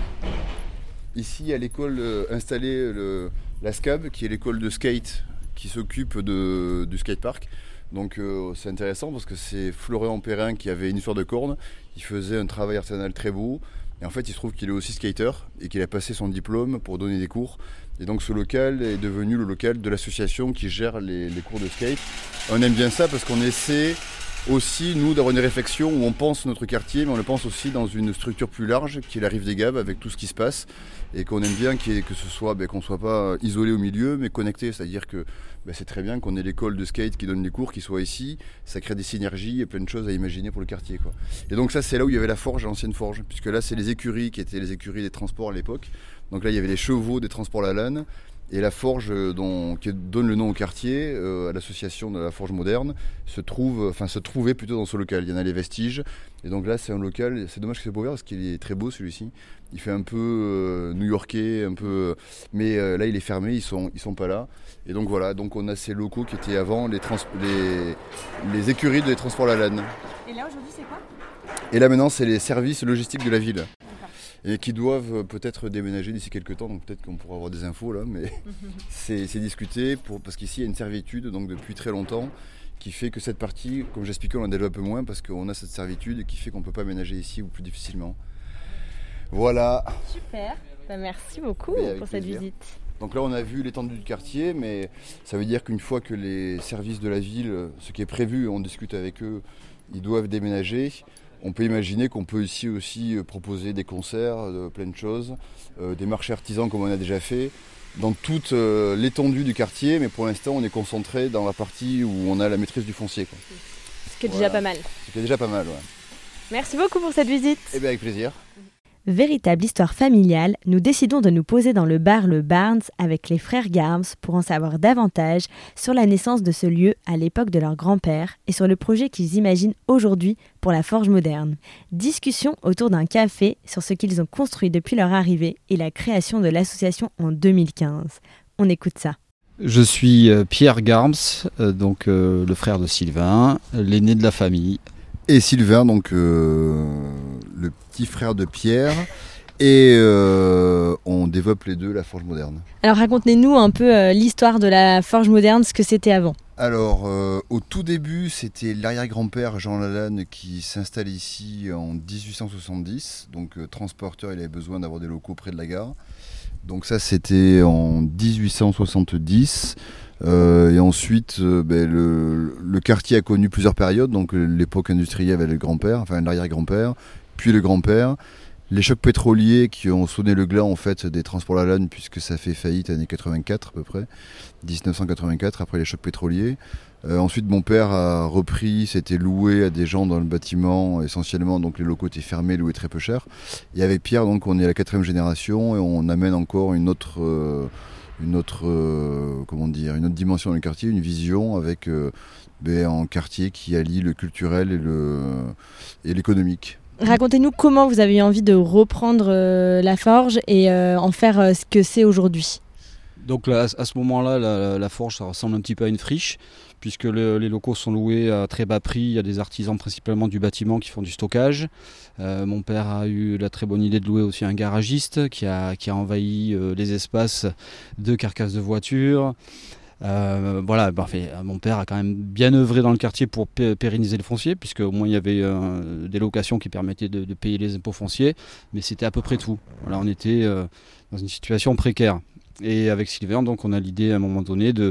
Ici à l'école euh, installée le, la S C A B, qui est l'école de skate qui s'occupe de, du skatepark. Donc euh, c'est intéressant parce que c'est Florian Perrin qui avait une histoire de corne. Il faisait un travail artisanal très beau. Et en fait, il se trouve qu'il est aussi skater et qu'il a passé son diplôme pour donner des cours. Et donc ce local est devenu le local de l'association qui gère les, les cours de skate. On aime bien ça parce qu'on essaie aussi, nous, d'avoir une réflexion où on pense notre quartier, mais on le pense aussi dans une structure plus large qui est la Rive des Gaves avec tout ce qui se passe. Et qu'on aime bien qu'il y ait, que ce soit, ben, qu'on ne soit pas isolé au milieu, mais connecté. C'est-à-dire que ben, c'est très bien qu'on ait l'école de skate qui donne les cours, qui soit ici. Ça crée des synergies et plein de choses à imaginer pour le quartier, quoi. Et donc ça, c'est là où il y avait la forge, l'ancienne forge. Puisque là, c'est les écuries qui étaient les écuries des transports à l'époque. Donc là, il y avait les chevaux des transports Lalanne. Et la forge dont, qui donne le nom au quartier, euh, à l'association de la forge moderne, se trouve, enfin se trouvait plutôt dans ce local. Il y en a les vestiges. Et donc là, c'est un local. C'est dommage que c'est pas ouvert parce qu'il est très beau celui-ci. Il fait un peu euh, new-yorkais, un peu. Mais euh, là, il est fermé. Ils sont, ils sont pas là. Et donc voilà. Donc on a ces locaux qui étaient avant les, trans- les, les écuries des transports Lalanne. Et là aujourd'hui, c'est quoi ? Et là maintenant, c'est les services logistiques de la ville. Et qui doivent peut-être déménager d'ici quelques temps, donc peut-être qu'on pourra avoir des infos là, mais c'est, c'est discuté pour, parce qu'ici il y a une servitude donc depuis très longtemps qui fait que cette partie, comme j'expliquais, on en développe un peu moins parce qu'on a cette servitude qui fait qu'on ne peut pas aménager ici ou plus difficilement. Voilà. Super, bah, merci beaucoup pour cette plaisir. visite. Donc là on a vu l'étendue du quartier, mais ça veut dire qu'une fois que les services de la ville, ce qui est prévu, on discute avec eux, ils doivent déménager. On peut imaginer qu'on peut ici aussi proposer des concerts, euh, plein de choses, euh, des marchés artisans comme on a déjà fait, dans toute euh, l'étendue du quartier, mais pour l'instant on est concentré dans la partie où on a la maîtrise du foncier, quoi. Ce qui est Voilà. déjà pas mal. Ce qui est déjà pas mal, ouais. Merci beaucoup pour cette visite. Eh bien avec plaisir. Véritable histoire familiale, nous décidons de nous poser dans le bar Le Barnes avec les frères Garms pour en savoir davantage sur la naissance de ce lieu à l'époque de leur grand-père et sur le projet qu'ils imaginent aujourd'hui pour la forge moderne. Discussion autour d'un café sur ce qu'ils ont construit depuis leur arrivée et la création de l'association en deux mille quinze. On écoute ça. Je suis Pierre Garms, donc euh, le frère de Sylvain, l'aîné de la famille. Et Sylvain, donc euh, le petit frère de Pierre, et euh, on développe les deux la forge moderne. Alors racontez-nous un peu euh, l'histoire de la forge moderne, ce que c'était avant. Alors, euh, au tout début, c'était l'arrière-grand-père Jean Lalanne qui s'installe ici en dix-huit cent soixante-dix. Donc, euh, transporteur, il avait besoin d'avoir des locaux près de la gare. Donc ça, c'était en dix-huit cent soixante-dix. Euh, et ensuite, euh, ben, le, le quartier a connu plusieurs périodes. Donc, l'époque industrielle avec le grand-père, enfin l'arrière-grand-père, puis le grand-père. Les chocs pétroliers qui ont sonné le glas en fait des transports Lalanne, puisque ça fait faillite années quatre-vingt-quatre à peu près, dix-neuf cent quatre-vingt-quatre après les chocs pétroliers. Euh, ensuite mon père a repris, s'était loué à des gens dans le bâtiment essentiellement, donc les locaux étaient fermés, loués très peu cher. Et avec Pierre donc on est à la quatrième génération et on amène encore une autre, euh, une autre, euh, comment dire, une autre dimension dans le quartier, une vision avec euh, ben, un quartier qui allie le culturel et, le, et l'économique. Racontez-nous comment vous avez eu envie de reprendre euh, la forge et euh, en faire euh, ce que c'est aujourd'hui. Donc là, à ce moment-là, la, la forge, ça ressemble un petit peu à une friche, puisque le, les locaux sont loués à très bas prix. Il y a des artisans principalement du bâtiment qui font du stockage. Euh, mon père a eu la très bonne idée de louer aussi un garagiste qui a, qui a envahi euh, les espaces de carcasses de voitures. Euh, voilà, bah, fait, mon père a quand même bien œuvré dans le quartier pour p- pérenniser le foncier, puisque au moins il y avait euh, des locations qui permettaient de, de payer les impôts fonciers, mais c'était à peu près tout. Voilà, on était euh, dans une situation précaire. Et avec Sylvain, donc, on a l'idée à un moment donné de,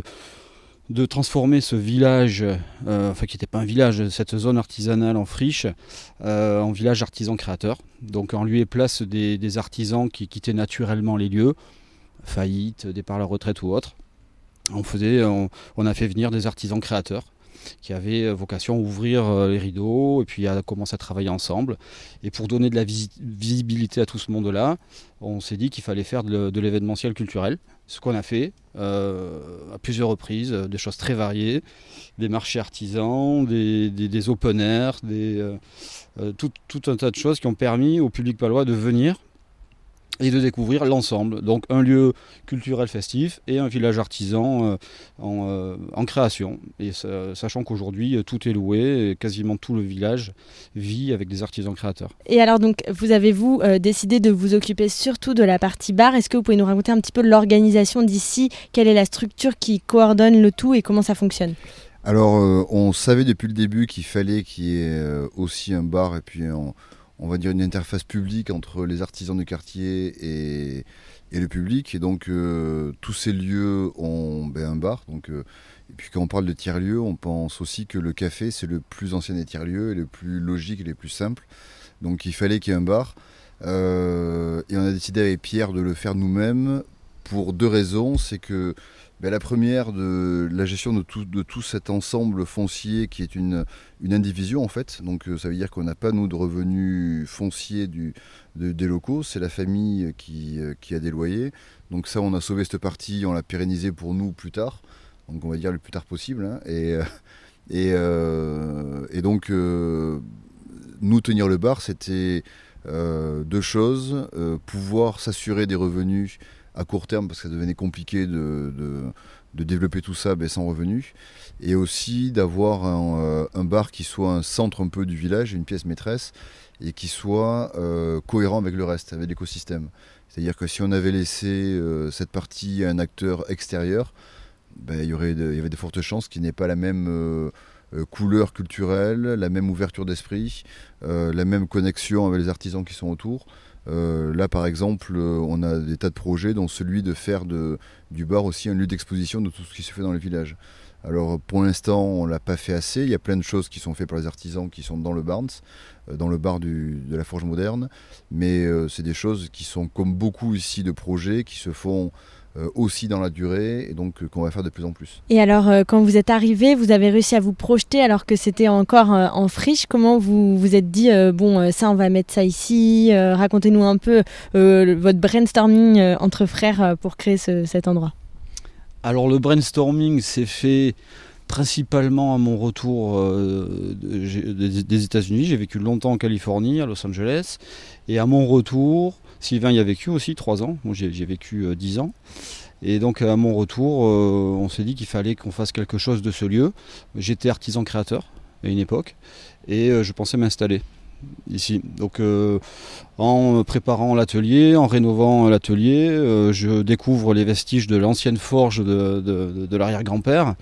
de transformer ce village, euh, enfin qui n'était pas un village, cette zone artisanale en friche, euh, en village artisan créateur. Donc en lieu et place des, des artisans qui quittaient naturellement les lieux, faillite, départ à la retraite ou autre. On, faisait, on, on a fait venir des artisans créateurs qui avaient vocation à ouvrir les rideaux et puis à commencer à travailler ensemble. Et pour donner de la visi- visibilité à tout ce monde-là, on s'est dit qu'il fallait faire de, de l'événementiel culturel. Ce qu'on a fait euh, à plusieurs reprises, des choses très variées, des marchés artisans, des, des, des open air, des, euh, tout, tout un tas de choses qui ont permis au public palois de venir et de découvrir l'ensemble. Donc un lieu culturel festif et un village artisan euh, en, euh, en création. Et ça, sachant qu'aujourd'hui, tout est loué, et quasiment tout le village vit avec des artisans créateurs. Et alors donc, vous avez-vous euh, décidé de vous occuper surtout de la partie bar? Est-ce que vous pouvez nous raconter un petit peu l'organisation d'ici? Quelle est la structure qui coordonne le tout et comment ça fonctionne? Alors, euh, on savait depuis le début qu'il fallait qu'il y ait euh, aussi un bar et puis on, on va dire une interface publique entre les artisans du quartier et, et le public. Et donc, euh, tous ces lieux ont ben, un bar. Donc, euh, et puis, quand on parle de tiers-lieux, on pense aussi que le café, c'est le plus ancien des tiers-lieux et le plus logique et le plus simple. Donc, il fallait qu'il y ait un bar. Euh, et on a décidé avec Pierre de le faire nous-mêmes pour deux raisons. C'est que ben, la première, de la gestion de tout, de tout cet ensemble foncier qui est une, une indivision en fait. Donc ça veut dire qu'on n'a pas nous de revenus fonciers du, de, des locaux, c'est la famille qui, qui a des loyers. Donc ça on a sauvé cette partie, on l'a pérennisé pour nous plus tard. Donc on va dire le plus tard possible. Hein. Et, et, euh, et donc euh, nous tenir le bar c'était euh, deux choses, euh, pouvoir s'assurer des revenus à court terme parce que ça devenait compliqué de, de, de développer tout ça ben, sans revenus et aussi d'avoir un, un bar qui soit un centre un peu du village, une pièce maîtresse et qui soit euh, cohérent avec le reste, avec l'écosystème. C'est-à-dire que si on avait laissé euh, cette partie à un acteur extérieur, ben, il y aurait de, il y avait de fortes chances qu'il n'ait pas la même euh, couleur culturelle, la même ouverture d'esprit, euh, la même connexion avec les artisans qui sont autour. Euh, là par exemple euh, on a des tas de projets dont celui de faire de, du bar aussi un lieu d'exposition de tout ce qui se fait dans le village. Alors pour l'instant on ne l'a pas fait assez, il y a plein de choses qui sont faites par les artisans qui sont dans le Barnes, euh, dans le bar du, de la Forge Moderne, mais euh, c'est des choses qui sont comme beaucoup ici de projets qui se font Euh, aussi dans la durée et donc euh, qu'on va faire de plus en plus. Et alors euh, quand vous êtes arrivé, vous avez réussi à vous projeter alors que c'était encore euh, en friche. Comment vous vous êtes dit euh, bon euh, ça on va mettre ça ici, euh, racontez-nous un peu euh, votre brainstorming euh, entre frères euh, pour créer ce, cet endroit. Alors le brainstorming s'est fait principalement à mon retour euh, de, de, des États-Unis. J'ai vécu longtemps en Californie, à Los Angeles, et à mon retour, Sylvain y a vécu aussi trois ans, moi j'ai, j'ai vécu euh, dix ans, et donc à mon retour, euh, on s'est dit qu'il fallait qu'on fasse quelque chose de ce lieu. J'étais artisan créateur à une époque, et euh, je pensais m'installer ici. Donc euh, en préparant l'atelier, en rénovant l'atelier, euh, je découvre les vestiges de l'ancienne forge de, de, de, de l'arrière-grand-père.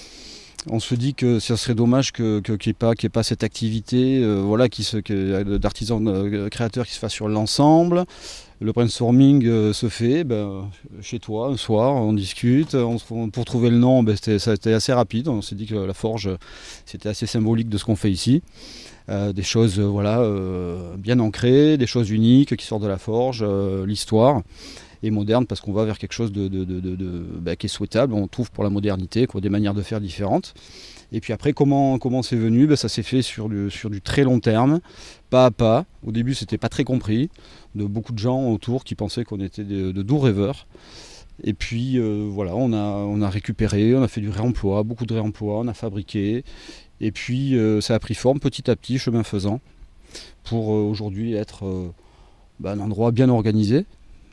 On se dit que ce serait dommage que, que, qu'il n'y ait pas, qu'il n'y ait pas cette activité euh, voilà, qui se, que, d'artisans euh, créateurs qui se fasse sur l'ensemble. Le brainstorming euh, se fait ben, chez toi un soir, on discute. On, on, pour trouver le nom, ben, c'était, ça a été assez rapide. On s'est dit que la forge, c'était assez symbolique de ce qu'on fait ici. Euh, des choses euh, voilà, euh, bien ancrées, des choses uniques qui sortent de la forge, euh, l'histoire. Et moderne parce qu'on va vers quelque chose de, de, de, de, de, bah, qui est souhaitable, on trouve pour la modernité quoi, des manières de faire différentes. Et puis après comment, comment c'est venu, bah, ça s'est fait sur du, sur du très long terme, pas à pas. Au début c'était pas très compris, de beaucoup de gens autour qui pensaient qu'on était de, de doux rêveurs. Et puis euh, voilà, on a, on a récupéré, on a fait du réemploi, beaucoup de réemploi, on a fabriqué. Et puis euh, ça a pris forme petit à petit, chemin faisant, pour euh, aujourd'hui être euh, bah, un endroit bien organisé.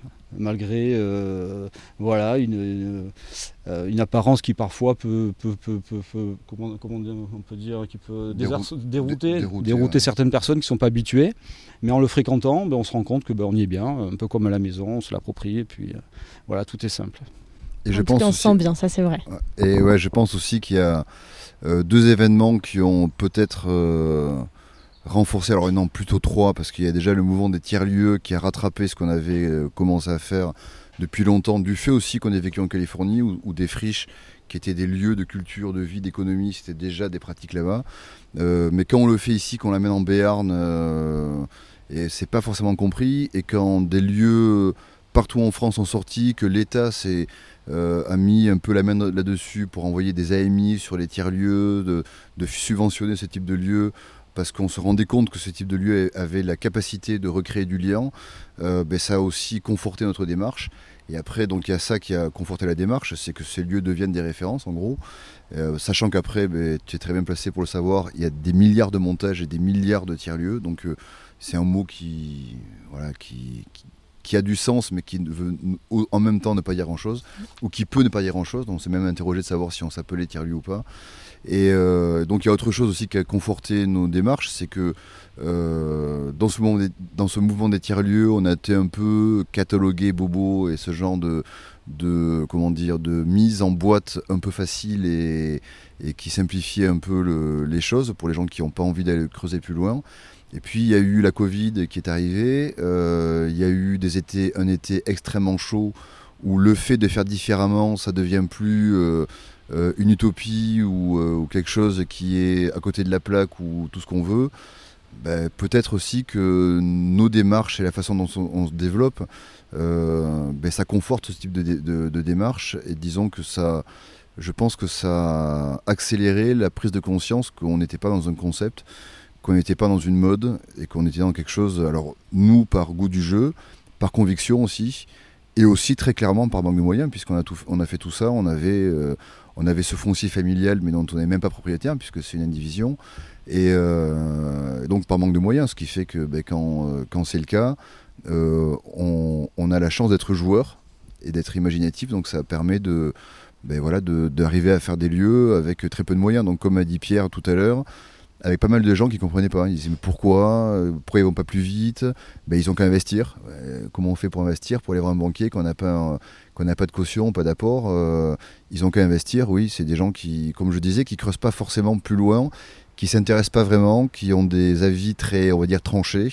Malgré euh, voilà, une, une, une apparence qui parfois peut, peut, peut, peut, peut comment, comment on peut dire, qui peut Dérou- dérouter, dérouter, dérouter ouais. certaines personnes qui ne sont pas habituées. Mais en le fréquentant, ben, on se rend compte que ben, on y est bien, un peu comme à la maison, on se l'approprie et puis euh, voilà, tout est simple. Et en je tout pense cas, on aussi, se sent bien, ça c'est vrai. Et ouais, je pense aussi qu'il y a euh, deux événements qui ont peut-être euh, renforcé, alors non, plutôt trois, parce qu'il y a déjà le mouvement des tiers-lieux qui a rattrapé ce qu'on avait euh, commencé à faire depuis longtemps, du fait aussi qu'on ait vécu en Californie, où, où des friches qui étaient des lieux de culture, de vie, d'économie, c'était déjà des pratiques là-bas. Euh, mais quand on le fait ici, qu'on l'amène en Béarn, euh, et c'est pas forcément compris, et quand des lieux partout en France sont sortis, que l'État s'est, euh, a mis un peu la main là-dessus pour envoyer des A M I sur les tiers-lieux, de, de subventionner ce type de lieux, parce qu'on se rendait compte que ce type de lieu avait la capacité de recréer du lien, euh, ben ça a aussi conforté notre démarche. Et après, donc il y a ça qui a conforté la démarche, c'est que ces lieux deviennent des références en gros, euh, sachant qu'après, ben, tu es très bien placé pour le savoir, il y a des milliards de montages et des milliards de tiers-lieux, donc euh, c'est un mot qui, voilà, qui, qui, qui a du sens, mais qui veut en même temps ne pas dire grand-chose, ou qui peut ne pas dire grand-chose. Donc, on s'est même interrogé de savoir si on s'appelait tiers-lieu ou pas. Et euh, donc, il y a autre chose aussi qui a conforté nos démarches, c'est que euh, dans, ce mouvement des, dans ce mouvement des tiers-lieux, on a été un peu catalogué bobo et ce genre de, de, comment dire, de mise en boîte un peu facile et, et qui simplifiait un peu le, les choses pour les gens qui n'ont pas envie d'aller creuser plus loin. Et puis il y a eu la Covid qui est arrivée, euh, il y a eu des étés, un été extrêmement chaud où le fait de faire différemment, ça devient plus euh, euh, une utopie ou, euh, ou quelque chose qui est à côté de la plaque ou tout ce qu'on veut. Ben, peut-être aussi que nos démarches et la façon dont on se développe, euh, ben, ça conforte ce type de, de, de démarche. Et disons que ça, je pense que ça a accéléré la prise de conscience qu'on n'était pas dans un concept, qu'on n'était pas dans une mode et qu'on était dans quelque chose, alors nous par goût du jeu, par conviction aussi, et aussi très clairement par manque de moyens, puisqu'on a, tout, on a fait tout ça, on avait, euh, on avait ce foncier familial mais dont on n'est même pas propriétaire puisque c'est une indivision. Et euh, donc par manque de moyens, ce qui fait que ben, quand, euh, quand c'est le cas, euh, on, on a la chance d'être joueur et d'être imaginatif, donc ça permet de, ben, voilà, de, d'arriver à faire des lieux avec très peu de moyens. Donc comme a dit Pierre tout à l'heure, avec pas mal de gens qui ne comprenaient pas, ils disaient mais pourquoi, pourquoi ils ne vont pas plus vite, ben, ils ont qu'à investir. Comment on fait pour investir, pour aller voir un banquier quand on n'a pas, qu'on n'a pas de caution, pas d'apport, euh, ils ont qu'à investir. Oui, c'est des gens qui, comme je disais, qui ne creusent pas forcément plus loin, qui ne s'intéressent pas vraiment, qui ont des avis très, on va dire, tranchés.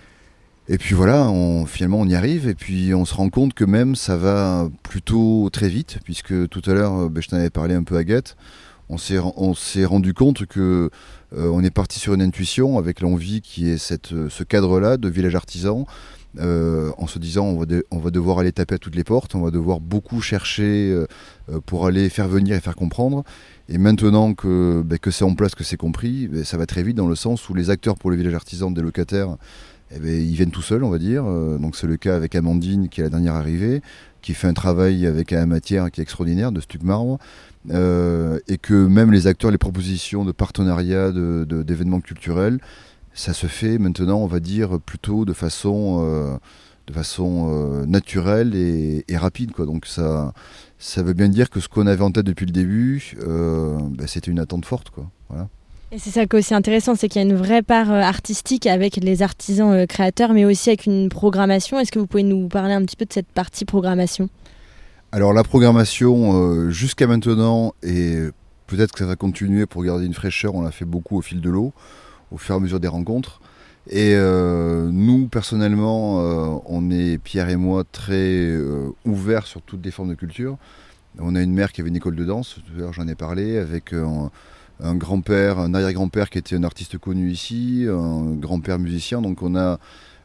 Et puis voilà, on, finalement on y arrive et puis on se rend compte que même ça va plutôt très vite, puisque tout à l'heure, ben, je t'en avais parlé un peu Agathe, on s'est, on s'est rendu compte que euh, on est parti sur une intuition avec l'envie qui est cette, ce cadre-là de village artisan, euh, en se disant on va, de, on va devoir aller taper à toutes les portes, on va devoir beaucoup chercher euh, pour aller faire venir et faire comprendre. Et maintenant que, ben, que c'est en place, que c'est compris, ben, ça va très vite dans le sens où les acteurs pour le village artisan, des locataires, eh ben, ils viennent tout seuls, on va dire. Euh, donc c'est le cas avec Amandine, qui est la dernière arrivée, qui fait un travail avec la matière qui est extraordinaire, de Stuc Marbre. Euh, et que même les acteurs, les propositions de partenariat, de, de, d'événements culturels, ça se fait maintenant, on va dire, plutôt de façon, euh, de façon euh, naturelle et, et rapide, quoi. Donc ça, ça veut bien dire que ce qu'on avait en tête depuis le début, euh, ben, c'était une attente forte, quoi. Voilà. Et c'est ça qui est aussi intéressant, c'est qu'il y a une vraie part euh, artistique avec les artisans euh, créateurs, mais aussi avec une programmation. Est-ce que vous pouvez nous parler un petit peu de cette partie programmation ? Alors la programmation, euh, jusqu'à maintenant, et peut-être que ça va continuer pour garder une fraîcheur, on l'a fait beaucoup au fil de l'eau, au fur et à mesure des rencontres. Et euh, nous, personnellement, euh, on est, Pierre et moi, très euh, ouverts sur toutes les formes de culture. On a une mère qui avait une école de danse, tout à l'heure j'en ai parlé, avec un, un grand-père, un arrière-grand-père qui était un artiste connu ici, un grand-père musicien, donc on a...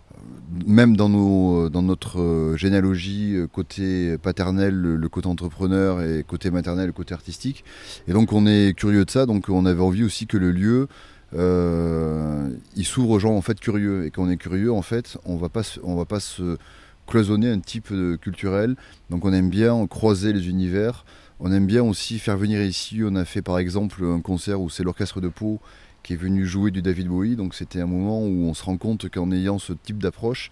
Même dans, nos, dans notre généalogie, côté paternel, le, le côté entrepreneur et côté maternel, le côté artistique. Et donc on est curieux de ça, donc on avait envie aussi que le lieu, euh, il s'ouvre aux gens en fait curieux. Et quand on est curieux, en fait, on va pas, on va pas se cloisonner un type culturel. Donc on aime bien croiser les univers. On aime bien aussi faire venir ici. On a fait par exemple un concert où c'est l'orchestre de Pau qui est venu jouer du David Bowie, donc c'était un moment où on se rend compte qu'en ayant ce type d'approche,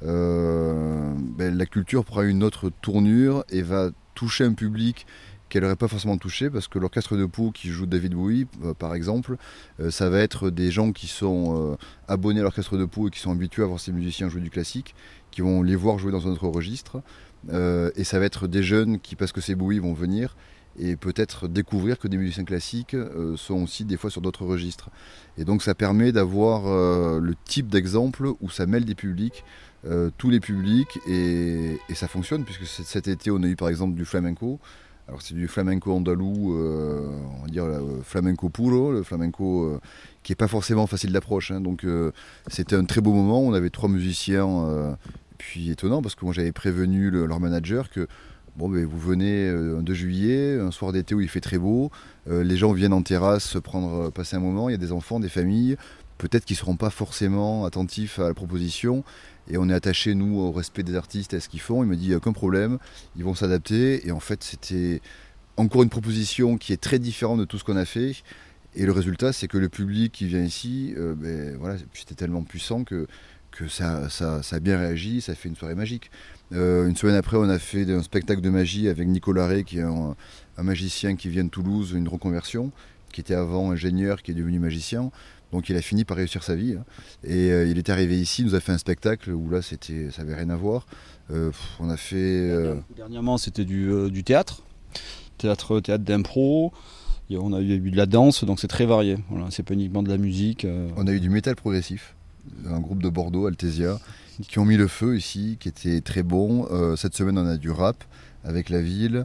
euh, ben, la culture prend une autre tournure et va toucher un public qu'elle n'aurait pas forcément touché, parce que l'orchestre de Pau qui joue David Bowie, euh, par exemple, euh, ça va être des gens qui sont euh, abonnés à l'orchestre de Pau et qui sont habitués à voir ces musiciens jouer du classique, qui vont les voir jouer dans un autre registre, euh, et ça va être des jeunes qui, parce que c'est Bowie, vont venir et peut-être découvrir que des musiciens classiques euh, sont aussi des fois sur d'autres registres. Et donc ça permet d'avoir euh, le type d'exemple où ça mêle des publics, euh, tous les publics, et, et ça fonctionne, puisque cet été on a eu par exemple du flamenco. Alors c'est du flamenco andalou, euh, on va dire euh, flamenco puro, le flamenco euh, qui n'est pas forcément facile d'approche, hein. Donc euh, c'était un très beau moment, on avait trois musiciens, euh, puis étonnant, parce que moi j'avais prévenu le, leur manager que bon, ben, vous venez euh, deux juillet, un soir d'été où il fait très beau, euh, les gens viennent en terrasse prendre, passer un moment, il y a des enfants, des familles, peut-être qu'ils ne seront pas forcément attentifs à la proposition, et on est attaché nous au respect des artistes et à ce qu'ils font. Il me dit aucun problème, ils vont s'adapter, et en fait c'était encore une proposition qui est très différente de tout ce qu'on a fait, et le résultat c'est que le public qui vient ici, euh, ben, voilà, c'était tellement puissant que que ça, ça, ça a bien réagi, ça fait une soirée magique. Euh, une semaine après, on a fait un spectacle de magie avec Nicolas Ray, qui est un, un magicien qui vient de Toulouse, une reconversion, qui était avant ingénieur, qui est devenu magicien. Donc il a fini par réussir sa vie. Hein. Et euh, il est arrivé ici, il nous a fait un spectacle où là, c'était, ça n'avait rien à voir. Euh, pff, on a fait... Euh... Dernièrement, c'était du, euh, du théâtre, théâtre, théâtre d'impro. Et on a eu de la danse, donc c'est très varié. Voilà, c'est pas uniquement de la musique. Euh... On a eu du métal progressif, un groupe de Bordeaux, Altesia, qui ont mis le feu ici, qui était très bon. Euh, cette semaine, on a du rap avec La Ville.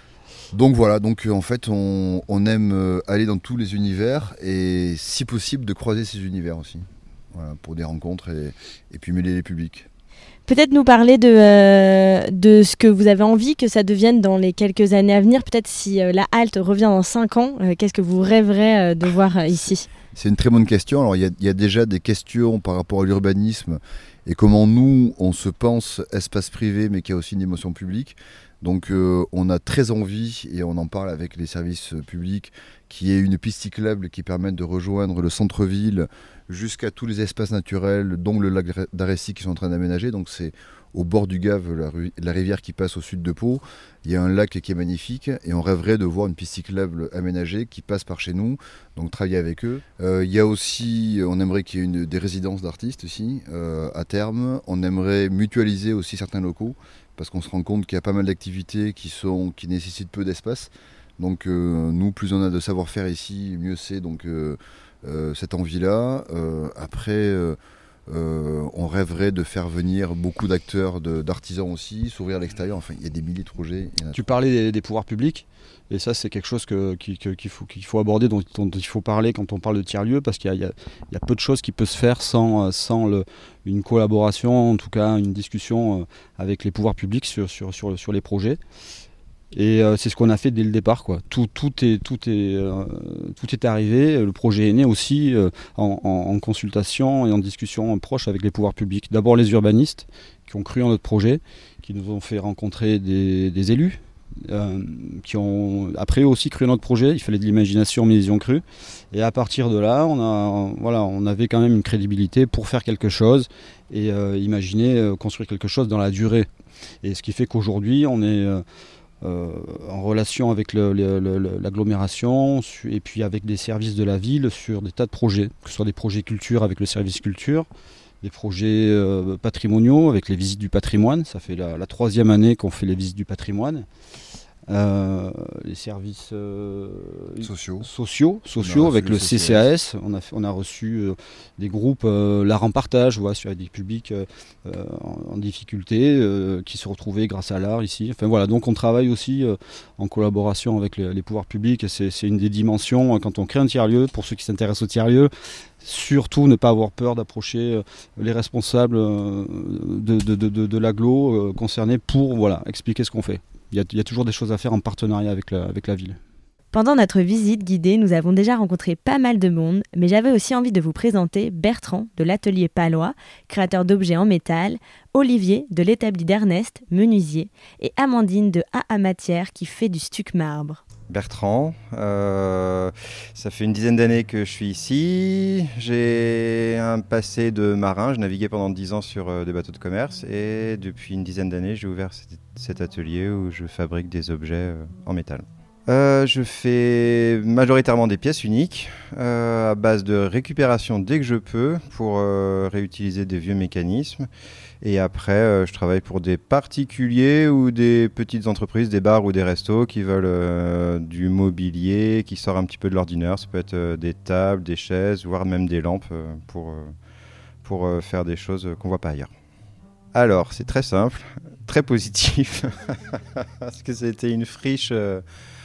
Donc voilà, donc en fait on, on aime aller dans tous les univers et si possible de croiser ces univers aussi, voilà, pour des rencontres et, et puis mêler les publics. Peut-être nous parler de, euh, de ce que vous avez envie que ça devienne dans les quelques années à venir. Peut-être si euh, la halte revient dans cinq ans, euh, qu'est-ce que vous rêverez euh, de voir euh, ici ? C'est une très bonne question. Alors il y a, y a déjà des questions par rapport à l'urbanisme et comment nous on se pense espace privé mais qui a aussi une dimension publique. Donc euh, on a très envie, et on en parle avec les services publics, qu'il y ait une piste cyclable qui permette de rejoindre le centre-ville jusqu'à tous les espaces naturels, dont le lac d'Arécy qui sont en train d'aménager. Donc c'est au bord du Gave, la, la rivière qui passe au sud de Pau. Il y a un lac qui est magnifique et on rêverait de voir une piste cyclable aménagée qui passe par chez nous, donc travailler avec eux. Euh, il y a aussi, on aimerait qu'il y ait une, des résidences d'artistes ici, euh, à terme. On aimerait mutualiser aussi certains locaux, parce qu'on se rend compte qu'il y a pas mal d'activités qui, sont, qui nécessitent peu d'espace. Donc euh, nous, plus on a de savoir-faire ici, mieux c'est. Donc euh, euh, cette envie-là. Euh, après, euh, euh, on rêverait de faire venir beaucoup d'acteurs, de, d'artisans aussi, s'ouvrir à l'extérieur. Enfin, il y a des milliers de projets. Tu parlais des, des pouvoirs publics. Et ça, c'est quelque chose que, qui, que, qu'il, faut, qu'il faut aborder, dont, dont il faut parler quand on parle de tiers-lieux, parce qu'il y a, il y a, il y a peu de choses qui peuvent se faire sans, sans le, une collaboration, en tout cas une discussion avec les pouvoirs publics sur, sur, sur, sur les projets. Et euh, c'est ce qu'on a fait dès le départ, quoi. Tout, tout, est, tout, est, euh, tout est arrivé, le projet est né aussi euh, en, en, en consultation et en discussion proche avec les pouvoirs publics. D'abord les urbanistes qui ont cru en notre projet, qui nous ont fait rencontrer des, des élus, Euh, qui ont après aussi cru à notre projet. Il fallait de l'imagination, mais ils y ont cru. Et à partir de là, on, a, voilà, on avait quand même une crédibilité pour faire quelque chose et euh, imaginer euh, construire quelque chose dans la durée. Et ce qui fait qu'aujourd'hui, on est euh, euh, en relation avec le, le, le, l'agglomération et puis avec des services de la ville sur des tas de projets, que ce soit des projets culture avec le service culture, des projets euh, patrimoniaux avec les visites du patrimoine. Ça fait la, la troisième année qu'on fait les visites du patrimoine. Euh, les services euh, sociaux, sociaux, sociaux avec le C C A S. On a, fait, on a reçu euh, des groupes, euh, l'art en partage, voilà, sur des publics euh, en, en difficulté euh, qui se retrouvaient grâce à l'art ici. Enfin, voilà, donc on travaille aussi euh, en collaboration avec les, les pouvoirs publics. Et c'est, c'est une des dimensions euh, quand on crée un tiers-lieu, pour ceux qui s'intéressent au tiers-lieu. Surtout ne pas avoir peur d'approcher les responsables de, de, de, de, de l'agglo concernés pour voilà, expliquer ce qu'on fait. Il y, a, il y a toujours des choses à faire en partenariat avec la, avec la ville. Pendant notre visite guidée, nous avons déjà rencontré pas mal de monde, mais j'avais aussi envie de vous présenter Bertrand de l'atelier Palois, créateur d'objets en métal, Olivier de l'établi d'Ernest, menuisier, et Amandine de A A Matière qui fait du stuc marbre. Bertrand, euh, ça fait une dizaine d'années que je suis ici. J'ai un passé de marin, je naviguais pendant dix ans sur euh, des bateaux de commerce et depuis une dizaine d'années j'ai ouvert cet, cet atelier où je fabrique des objets euh, en métal. Euh, je fais majoritairement des pièces uniques euh, à base de récupération dès que je peux pour euh, réutiliser des vieux mécanismes. Et après, euh, je travaille pour des particuliers ou des petites entreprises, des bars ou des restos qui veulent euh, du mobilier qui sort un petit peu de l'ordinaire. Ça peut être euh, des tables, des chaises, voire même des lampes euh, pour, euh, pour euh, faire des choses qu'on ne voit pas ailleurs. Alors, c'est très simple, très positif, parce que c'était une friche... Euh,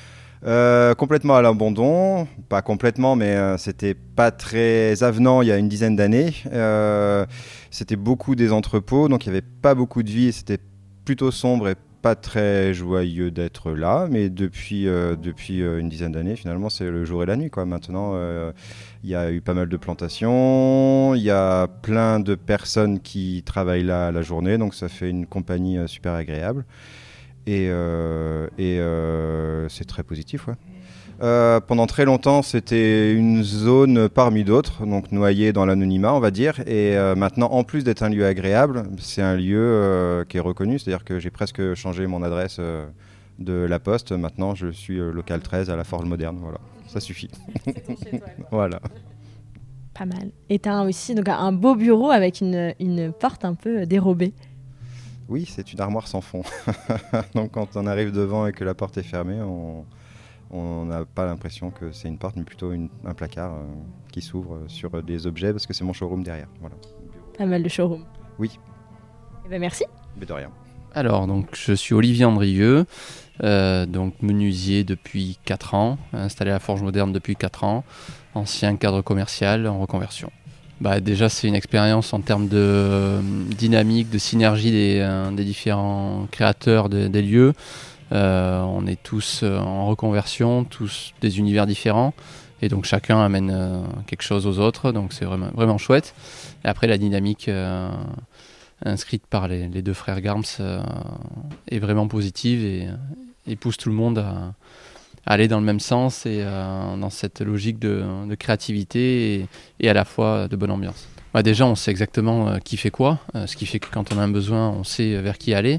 Euh, complètement à l'abandon, pas complètement, mais euh, c'était pas très avenant il y a une dizaine d'années. Euh, c'était beaucoup des entrepôts, donc il n'y avait pas beaucoup de vie et c'était plutôt sombre et pas très joyeux d'être là. Mais depuis, euh, depuis euh, une dizaine d'années, finalement, c'est le jour et la nuit, quoi. Maintenant, euh, il y a eu pas mal de plantations, il y a plein de personnes qui travaillent là la journée, donc ça fait une compagnie euh, super agréable. Et, euh, et euh, c'est très positif, ouais. Euh, pendant très longtemps, c'était une zone parmi d'autres, donc noyée dans l'anonymat, on va dire. Et euh, maintenant, en plus d'être un lieu agréable, c'est un lieu euh, qui est reconnu. C'est-à-dire que j'ai presque changé mon adresse euh, de la poste. Maintenant, je suis euh, local treize à la Forge Moderne. Voilà, ça suffit. C'est ton chez toi, là. Voilà. Pas mal. Et tu as aussi donc, un beau bureau avec une, une porte un peu dérobée. Oui, c'est une armoire sans fond. Donc quand on arrive devant et que la porte est fermée, on... On n'a pas l'impression que c'est une porte, mais plutôt une, un placard euh, qui s'ouvre sur euh, des objets, parce que c'est mon showroom derrière. Voilà. Pas mal de showroom. Oui. Eh ben merci. Mais de rien. Alors, donc, je suis Olivier Andrieux, euh, donc menuisier depuis quatre ans, installé à la Forge Moderne depuis quatre ans, ancien cadre commercial en reconversion. Bah, déjà, c'est une expérience en termes de euh, dynamique, de synergie des, euh, des différents créateurs de, des lieux. Euh, on est tous euh, en reconversion, tous des univers différents, et donc chacun amène euh, quelque chose aux autres, donc c'est vraiment, vraiment chouette. Et après, la dynamique euh, inscrite par les, les deux frères Garms euh, est vraiment positive et, et pousse tout le monde à, à aller dans le même sens et euh, dans cette logique de, de créativité et, et à la fois de bonne ambiance. Bah, déjà, on sait exactement euh, qui fait quoi, euh, ce qui fait que quand on a un besoin, on sait vers qui aller.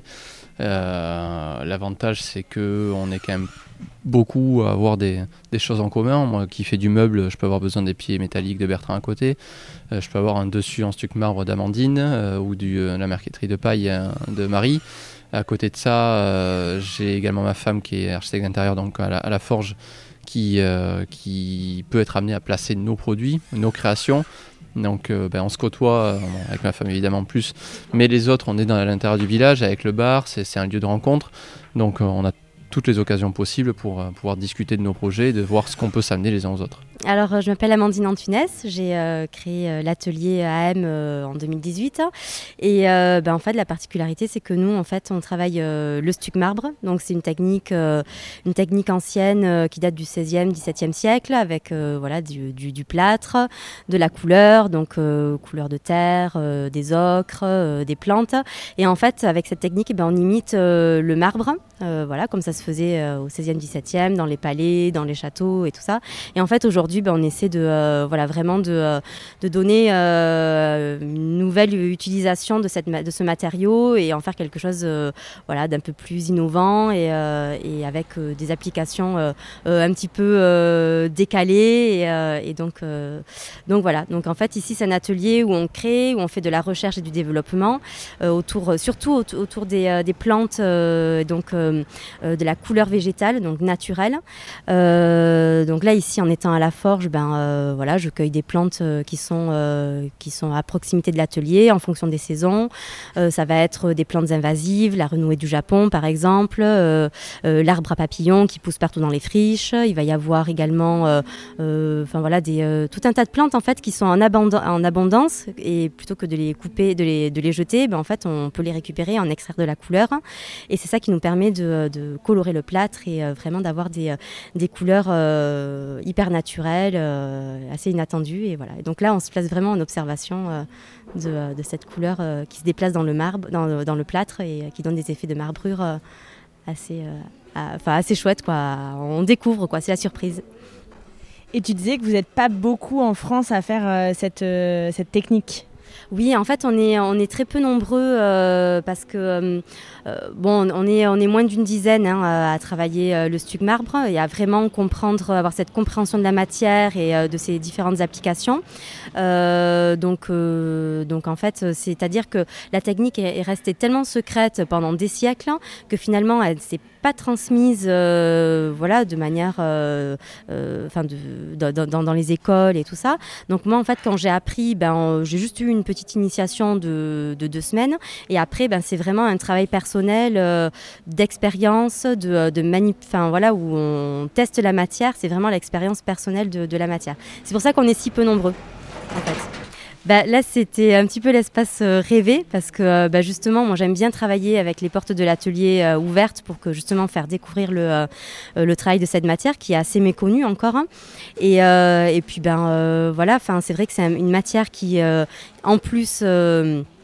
Euh, l'avantage, c'est qu'on est quand même beaucoup à avoir des, des choses en commun. Moi qui fais du meuble, je peux avoir besoin des pieds métalliques de Bertrand à côté, euh, je peux avoir un dessus en stuc marbre d'Amandine euh, ou du, euh, la marqueterie de paille euh, de Marie. À côté de ça, euh, j'ai également ma femme qui est architecte d'intérieur, donc à la, à la forge, qui, euh, qui peut être amenée à placer nos produits, nos créations. Donc euh, ben, on se côtoie, euh, avec ma femme évidemment plus, mais les autres, on est dans, à l'intérieur du village avec le bar, c'est, c'est un lieu de rencontre, donc euh, on a toutes les occasions possibles pour euh, pouvoir discuter de nos projets et de voir ce qu'on peut s'amener les uns aux autres. Alors, je m'appelle Amandine Antunes, j'ai euh, créé euh, l'atelier A M euh, en deux mille dix-huit et euh, ben, en fait la particularité c'est que nous en fait on travaille euh, le stuc marbre, donc c'est une technique, euh, une technique ancienne euh, qui date du seizième, dix-septième siècle avec euh, voilà, du, du, du plâtre, de la couleur, donc euh, couleur de terre, euh, des ocres, euh, des plantes et en fait avec cette technique eh ben, on imite euh, le marbre, euh, voilà, comme ça se faisait euh, au seizième, dix-septième, dans les palais, dans les châteaux et tout ça et en fait aujourd'hui ben, on essaie de, euh, voilà, vraiment de, euh, de donner euh, une nouvelle utilisation de, cette, de ce matériau et en faire quelque chose euh, voilà, d'un peu plus innovant et, euh, et avec euh, des applications euh, euh, un petit peu euh, décalées. Et, euh, et donc, euh, donc voilà, donc en fait ici c'est un atelier où on crée, où on fait de la recherche et du développement, euh, autour, surtout autour, autour des, euh, des plantes, euh, donc, euh, euh, de la couleur végétale, donc naturelle. Euh, donc là ici en étant à la forge, ben, euh, voilà, je cueille des plantes euh, qui, sont, euh, qui sont à proximité de l'atelier en fonction des saisons. Euh, ça va être des plantes invasives, la renouée du Japon par exemple, euh, euh, l'arbre à papillons qui pousse partout dans les friches. Il va y avoir également euh, euh, voilà, des, euh, tout un tas de plantes en fait, qui sont en, abond- en abondance et plutôt que de les couper, de les, de les jeter, ben, en fait, on peut les récupérer, en extraire de la couleur. Et c'est ça qui nous permet de, de colorer le plâtre et euh, vraiment d'avoir des, des couleurs euh, hyper naturelles, Euh, assez inattendu et voilà. Et donc là on se place vraiment en observation euh, de, de cette couleur euh, qui se déplace dans le marbre, dans, dans le plâtre et euh, qui donne des effets de marbrure euh, assez, euh, à, assez chouettes quoi. On découvre quoi, c'est la surprise. Et tu disais que vous n'êtes pas beaucoup en France à faire euh, cette, euh, cette technique. Oui, en fait, on est, on est très peu nombreux euh, parce que euh, bon, on est, on est moins d'une dizaine hein, à travailler euh, le stuc marbre et à vraiment comprendre, avoir cette compréhension de la matière et euh, de ses différentes applications. Euh, donc, euh, donc, en fait, c'est-à-dire que la technique est, est restée tellement secrète pendant des siècles que finalement, elle s'est pas transmise euh, voilà, de manière euh, euh, enfin de, de, dans, dans les écoles et tout ça. Donc moi en fait quand j'ai appris, ben, euh, j'ai juste eu une petite initiation de, de deux semaines et après ben, c'est vraiment un travail personnel euh, d'expérience, de, de manip, enfin, voilà, où on teste la matière, c'est vraiment l'expérience personnelle de, de la matière. C'est pour ça qu'on est si peu nombreux en fait. Bah, là, c'était un petit peu l'espace euh, rêvé parce que euh, bah, justement, moi, j'aime bien travailler avec les portes de l'atelier euh, ouvertes pour que justement faire découvrir le, euh, le travail de cette matière qui est assez méconnue encore. Hein. Et, euh, et puis, ben euh, voilà, c'est vrai que c'est une matière qui, euh, en plus, euh,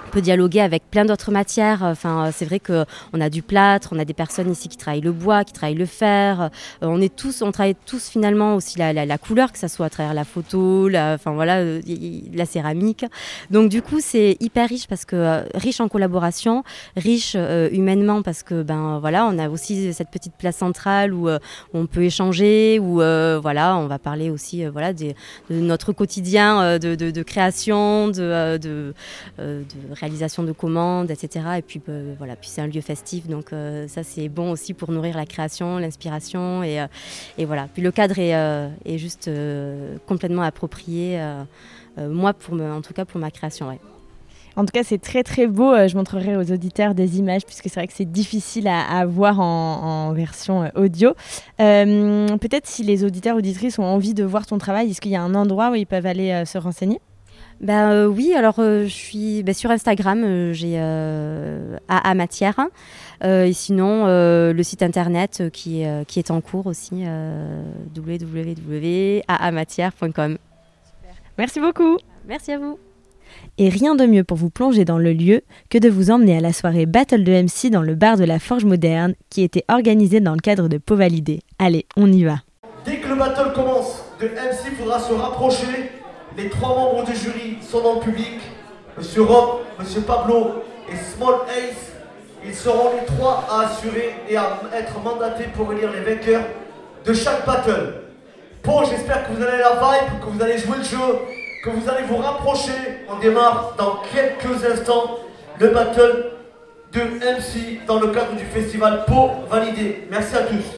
On peut dialoguer avec plein d'autres matières. Enfin, c'est vrai qu'on a du plâtre, on a des personnes ici qui travaillent le bois, qui travaillent le fer. Euh, on est tous, on travaille tous finalement aussi la, la, la couleur, que ça soit à travers la photo, la, enfin voilà, euh, la céramique. Donc du coup, c'est hyper riche parce que euh, riche en collaboration, riche euh, humainement parce que ben voilà, on a aussi cette petite place centrale où, euh, où on peut échanger, où euh, voilà, on va parler aussi euh, voilà des, de notre quotidien euh, de, de, de création, de, euh, de, euh, de réalisation de commandes, et cetera. Et puis euh, voilà, puis c'est un lieu festif, donc euh, ça c'est bon aussi pour nourrir la création, l'inspiration et, euh, et voilà. Puis le cadre est, euh, est juste euh, complètement approprié, euh, euh, moi pour me, en tout cas pour ma création. Ouais. En tout cas, c'est très très beau. Je montrerai aux auditeurs des images puisque c'est vrai que c'est difficile à, à voir en, en version audio. Euh, peut-être si les auditeurs auditrices ont envie de voir ton travail, est-ce qu'il y a un endroit où ils peuvent aller euh, se renseigner ? Ben euh, oui, alors euh, je suis ben, sur Instagram, euh, j'ai euh, A A Matière, euh, et sinon euh, le site internet euh, qui, euh, qui est en cours aussi, euh, w w w point a a matière point com. Merci beaucoup. Merci à vous. Et rien de mieux pour vous plonger dans le lieu que de vous emmener à la soirée Battle de M C dans le bar de la Forge Moderne qui était organisée dans le cadre de Pau Validé. Allez, on y va. Dès que le battle commence de M C, il faudra se rapprocher. Les trois membres du jury sont dans le public. Monsieur Rob, Monsieur Pablo et Small Ace. Ils seront les trois à assurer et à être mandatés pour élire les vainqueurs de chaque battle. Pau, j'espère que vous allez la vibe, que vous allez jouer le jeu, que vous allez vous rapprocher. On démarre dans quelques instants le battle de M C dans le cadre du festival Pau Validé. Merci à tous.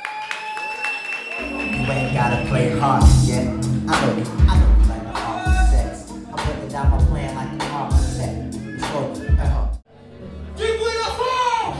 You ain't gotta play hard, yeah. I know, I know you like the hard sex. I'm putting down my plan like the hard set. It's over. Uh-huh. Du bruit la forge!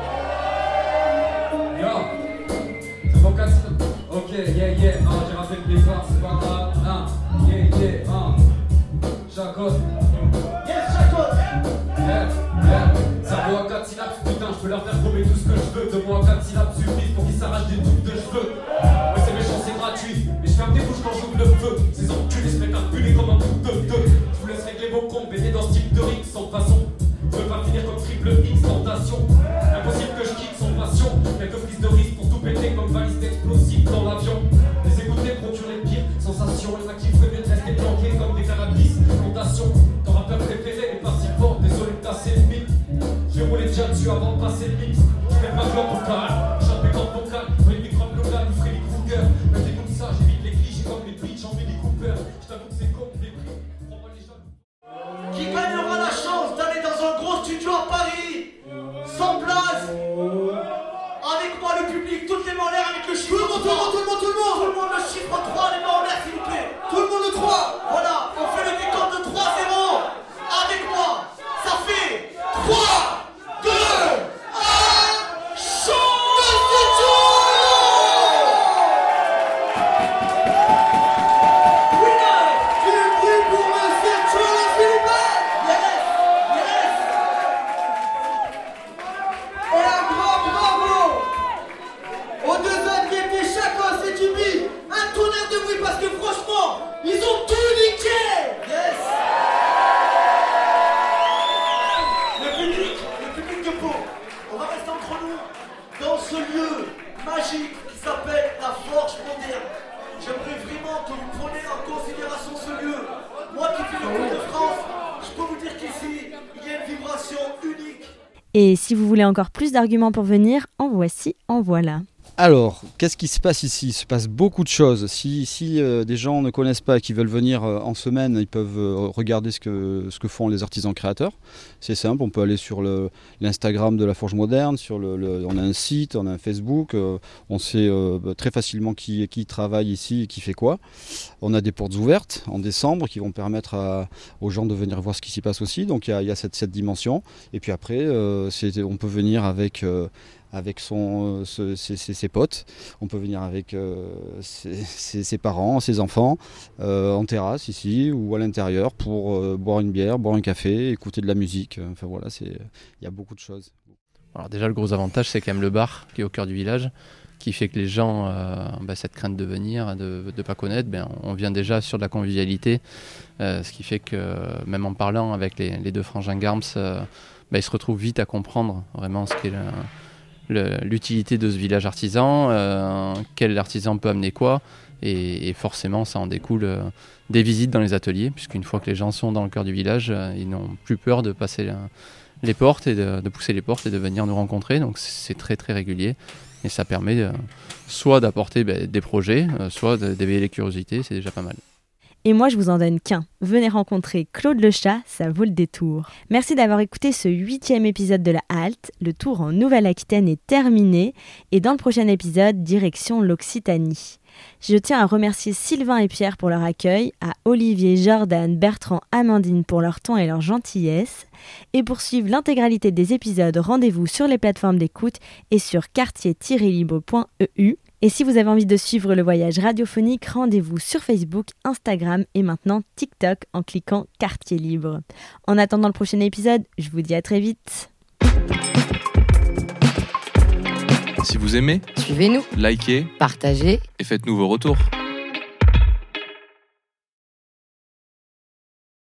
Yo, c'est bon quatre. Ok, yeah, yeah. Ah, j'ai raté le départ, c'est pas grave. Ah, yeah, yeah, ah. Chacotte. Yes, chacotte. Yeah, yeah. Cerveau à quatre syllabes, putain, je peux leur faire tomber tout ce que je veux. Deux mots à quatre syllabes suffisent pour qu'ils s'arrachent des touffes de cheveux. Mais c'est méchant, c'est gratuit. Mais je ferme des bouches quand j'ouvre le feu. Ces enculés se mettent à buller comme un truc de deux. Je vous laisse régler vos comptes, baigner dans ce type de ring sans façon. Je veux pas finir comme triple X tentation. Impossible que je quitte sans passion. Quelques prises de risque pour tout péter comme valise d'explosifs dans l'avion. Les écouter procurent les pires sensations. Les actifs feraient mieux de rester planqués comme des cannabis. Fondation, ton rappeur préféré n'est pas si fort. Désolé de tasser le mythe. J'ai roulé déjà dessus avant de passer le mix. Je mets ma clope au calme. Chante mes cordes vocales. Voyez mes microbes locales, vous ferez les Kruger. Mais t'es comme ça, j'évite les clichés comme les bitches. J'en mets des coupeurs. Je t'avoue que c'est comme des prix. Prends-moi les jeunes. Qui gagnera la chance d'aller dans un gros studio à Paris, sans place, avec moi le public, toutes les mains en l'air avec le chiffre. Tout le monde, tout le monde, tout le monde, tout le monde, tout le monde, le chiffre trois, les mains en l'air s'il vous plaît. Tout le monde le trois. Voilà, on fait le décompte de trois zéro. Avec moi, ça fait trois, deux, un, chaud. Ils ont tout niqué! Yes! Le public, le public de Pau, on va rester entre nous dans ce lieu magique qui s'appelle la Forge Moderne. J'aimerais vraiment que vous preniez en considération ce lieu. Moi qui fais le Tour de France, je peux vous dire qu'ici, il y a une vibration unique. Et si vous voulez encore plus d'arguments pour venir, en voici, en voilà. Alors, qu'est-ce qui se passe ici ? Il se passe beaucoup de choses. Si, si euh, des gens ne connaissent pas et qui veulent venir euh, en semaine, ils peuvent euh, regarder ce que, ce que font les artisans créateurs. C'est simple, on peut aller sur le, l'Instagram de la Forge Moderne, sur le, le, on a un site, on a un Facebook, euh, on sait euh, très facilement qui, qui travaille ici et qui fait quoi. On a des portes ouvertes en décembre qui vont permettre à, aux gens de venir voir ce qui s'y passe aussi. Donc il y a, il y a cette, cette dimension. Et puis après, euh, c'est, on peut venir avec... Euh, avec son, euh, ce, ses, ses, ses potes, on peut venir avec euh, ses, ses, ses parents, ses enfants, euh, en terrasse ici ou à l'intérieur pour euh, boire une bière, boire un café, écouter de la musique. Enfin voilà, c'est, il y a beaucoup de choses. Alors déjà le gros avantage c'est quand même le bar qui est au cœur du village. qui fait que les gens, euh, bah, cette crainte de venir, de ne pas connaître, ben, on vient déjà sur de la convivialité, euh, ce qui fait que même en parlant avec les, les deux frangins Garms, euh, bah, ils se retrouvent vite à comprendre vraiment ce qu'est le, le, l'utilité de ce village artisan, euh, quel artisan peut amener quoi, et, et forcément ça en découle euh, des visites dans les ateliers, puisqu'une fois que les gens sont dans le cœur du village, euh, ils n'ont plus peur de passer la, les portes et de, de pousser les portes et de venir nous rencontrer, donc c'est très très régulier. Et ça permet de, soit d'apporter bah, des projets, euh, soit d'éveiller les curiosités, c'est déjà pas mal. Et moi, je vous en donne qu'un. Venez rencontrer Claude Le Chat, ça vaut le détour. Merci d'avoir écouté ce huitième épisode de La Halte. Le tour en Nouvelle-Aquitaine est terminé. Et dans le prochain épisode, direction l'Occitanie. Je tiens à remercier Sylvain et Pierre pour leur accueil, à Olivier, Jordan, Bertrand, Amandine pour leur temps et leur gentillesse. Et pour suivre l'intégralité des épisodes, rendez-vous sur les plateformes d'écoute et sur quartier tiret libre point e u. Et si vous avez envie de suivre le voyage radiophonique, rendez-vous sur Facebook, Instagram et maintenant TikTok en cliquant Quartier Libre. En attendant le prochain épisode, je vous dis à très vite. Si vous aimez, suivez-nous, likez, partagez et faites-nous vos retours.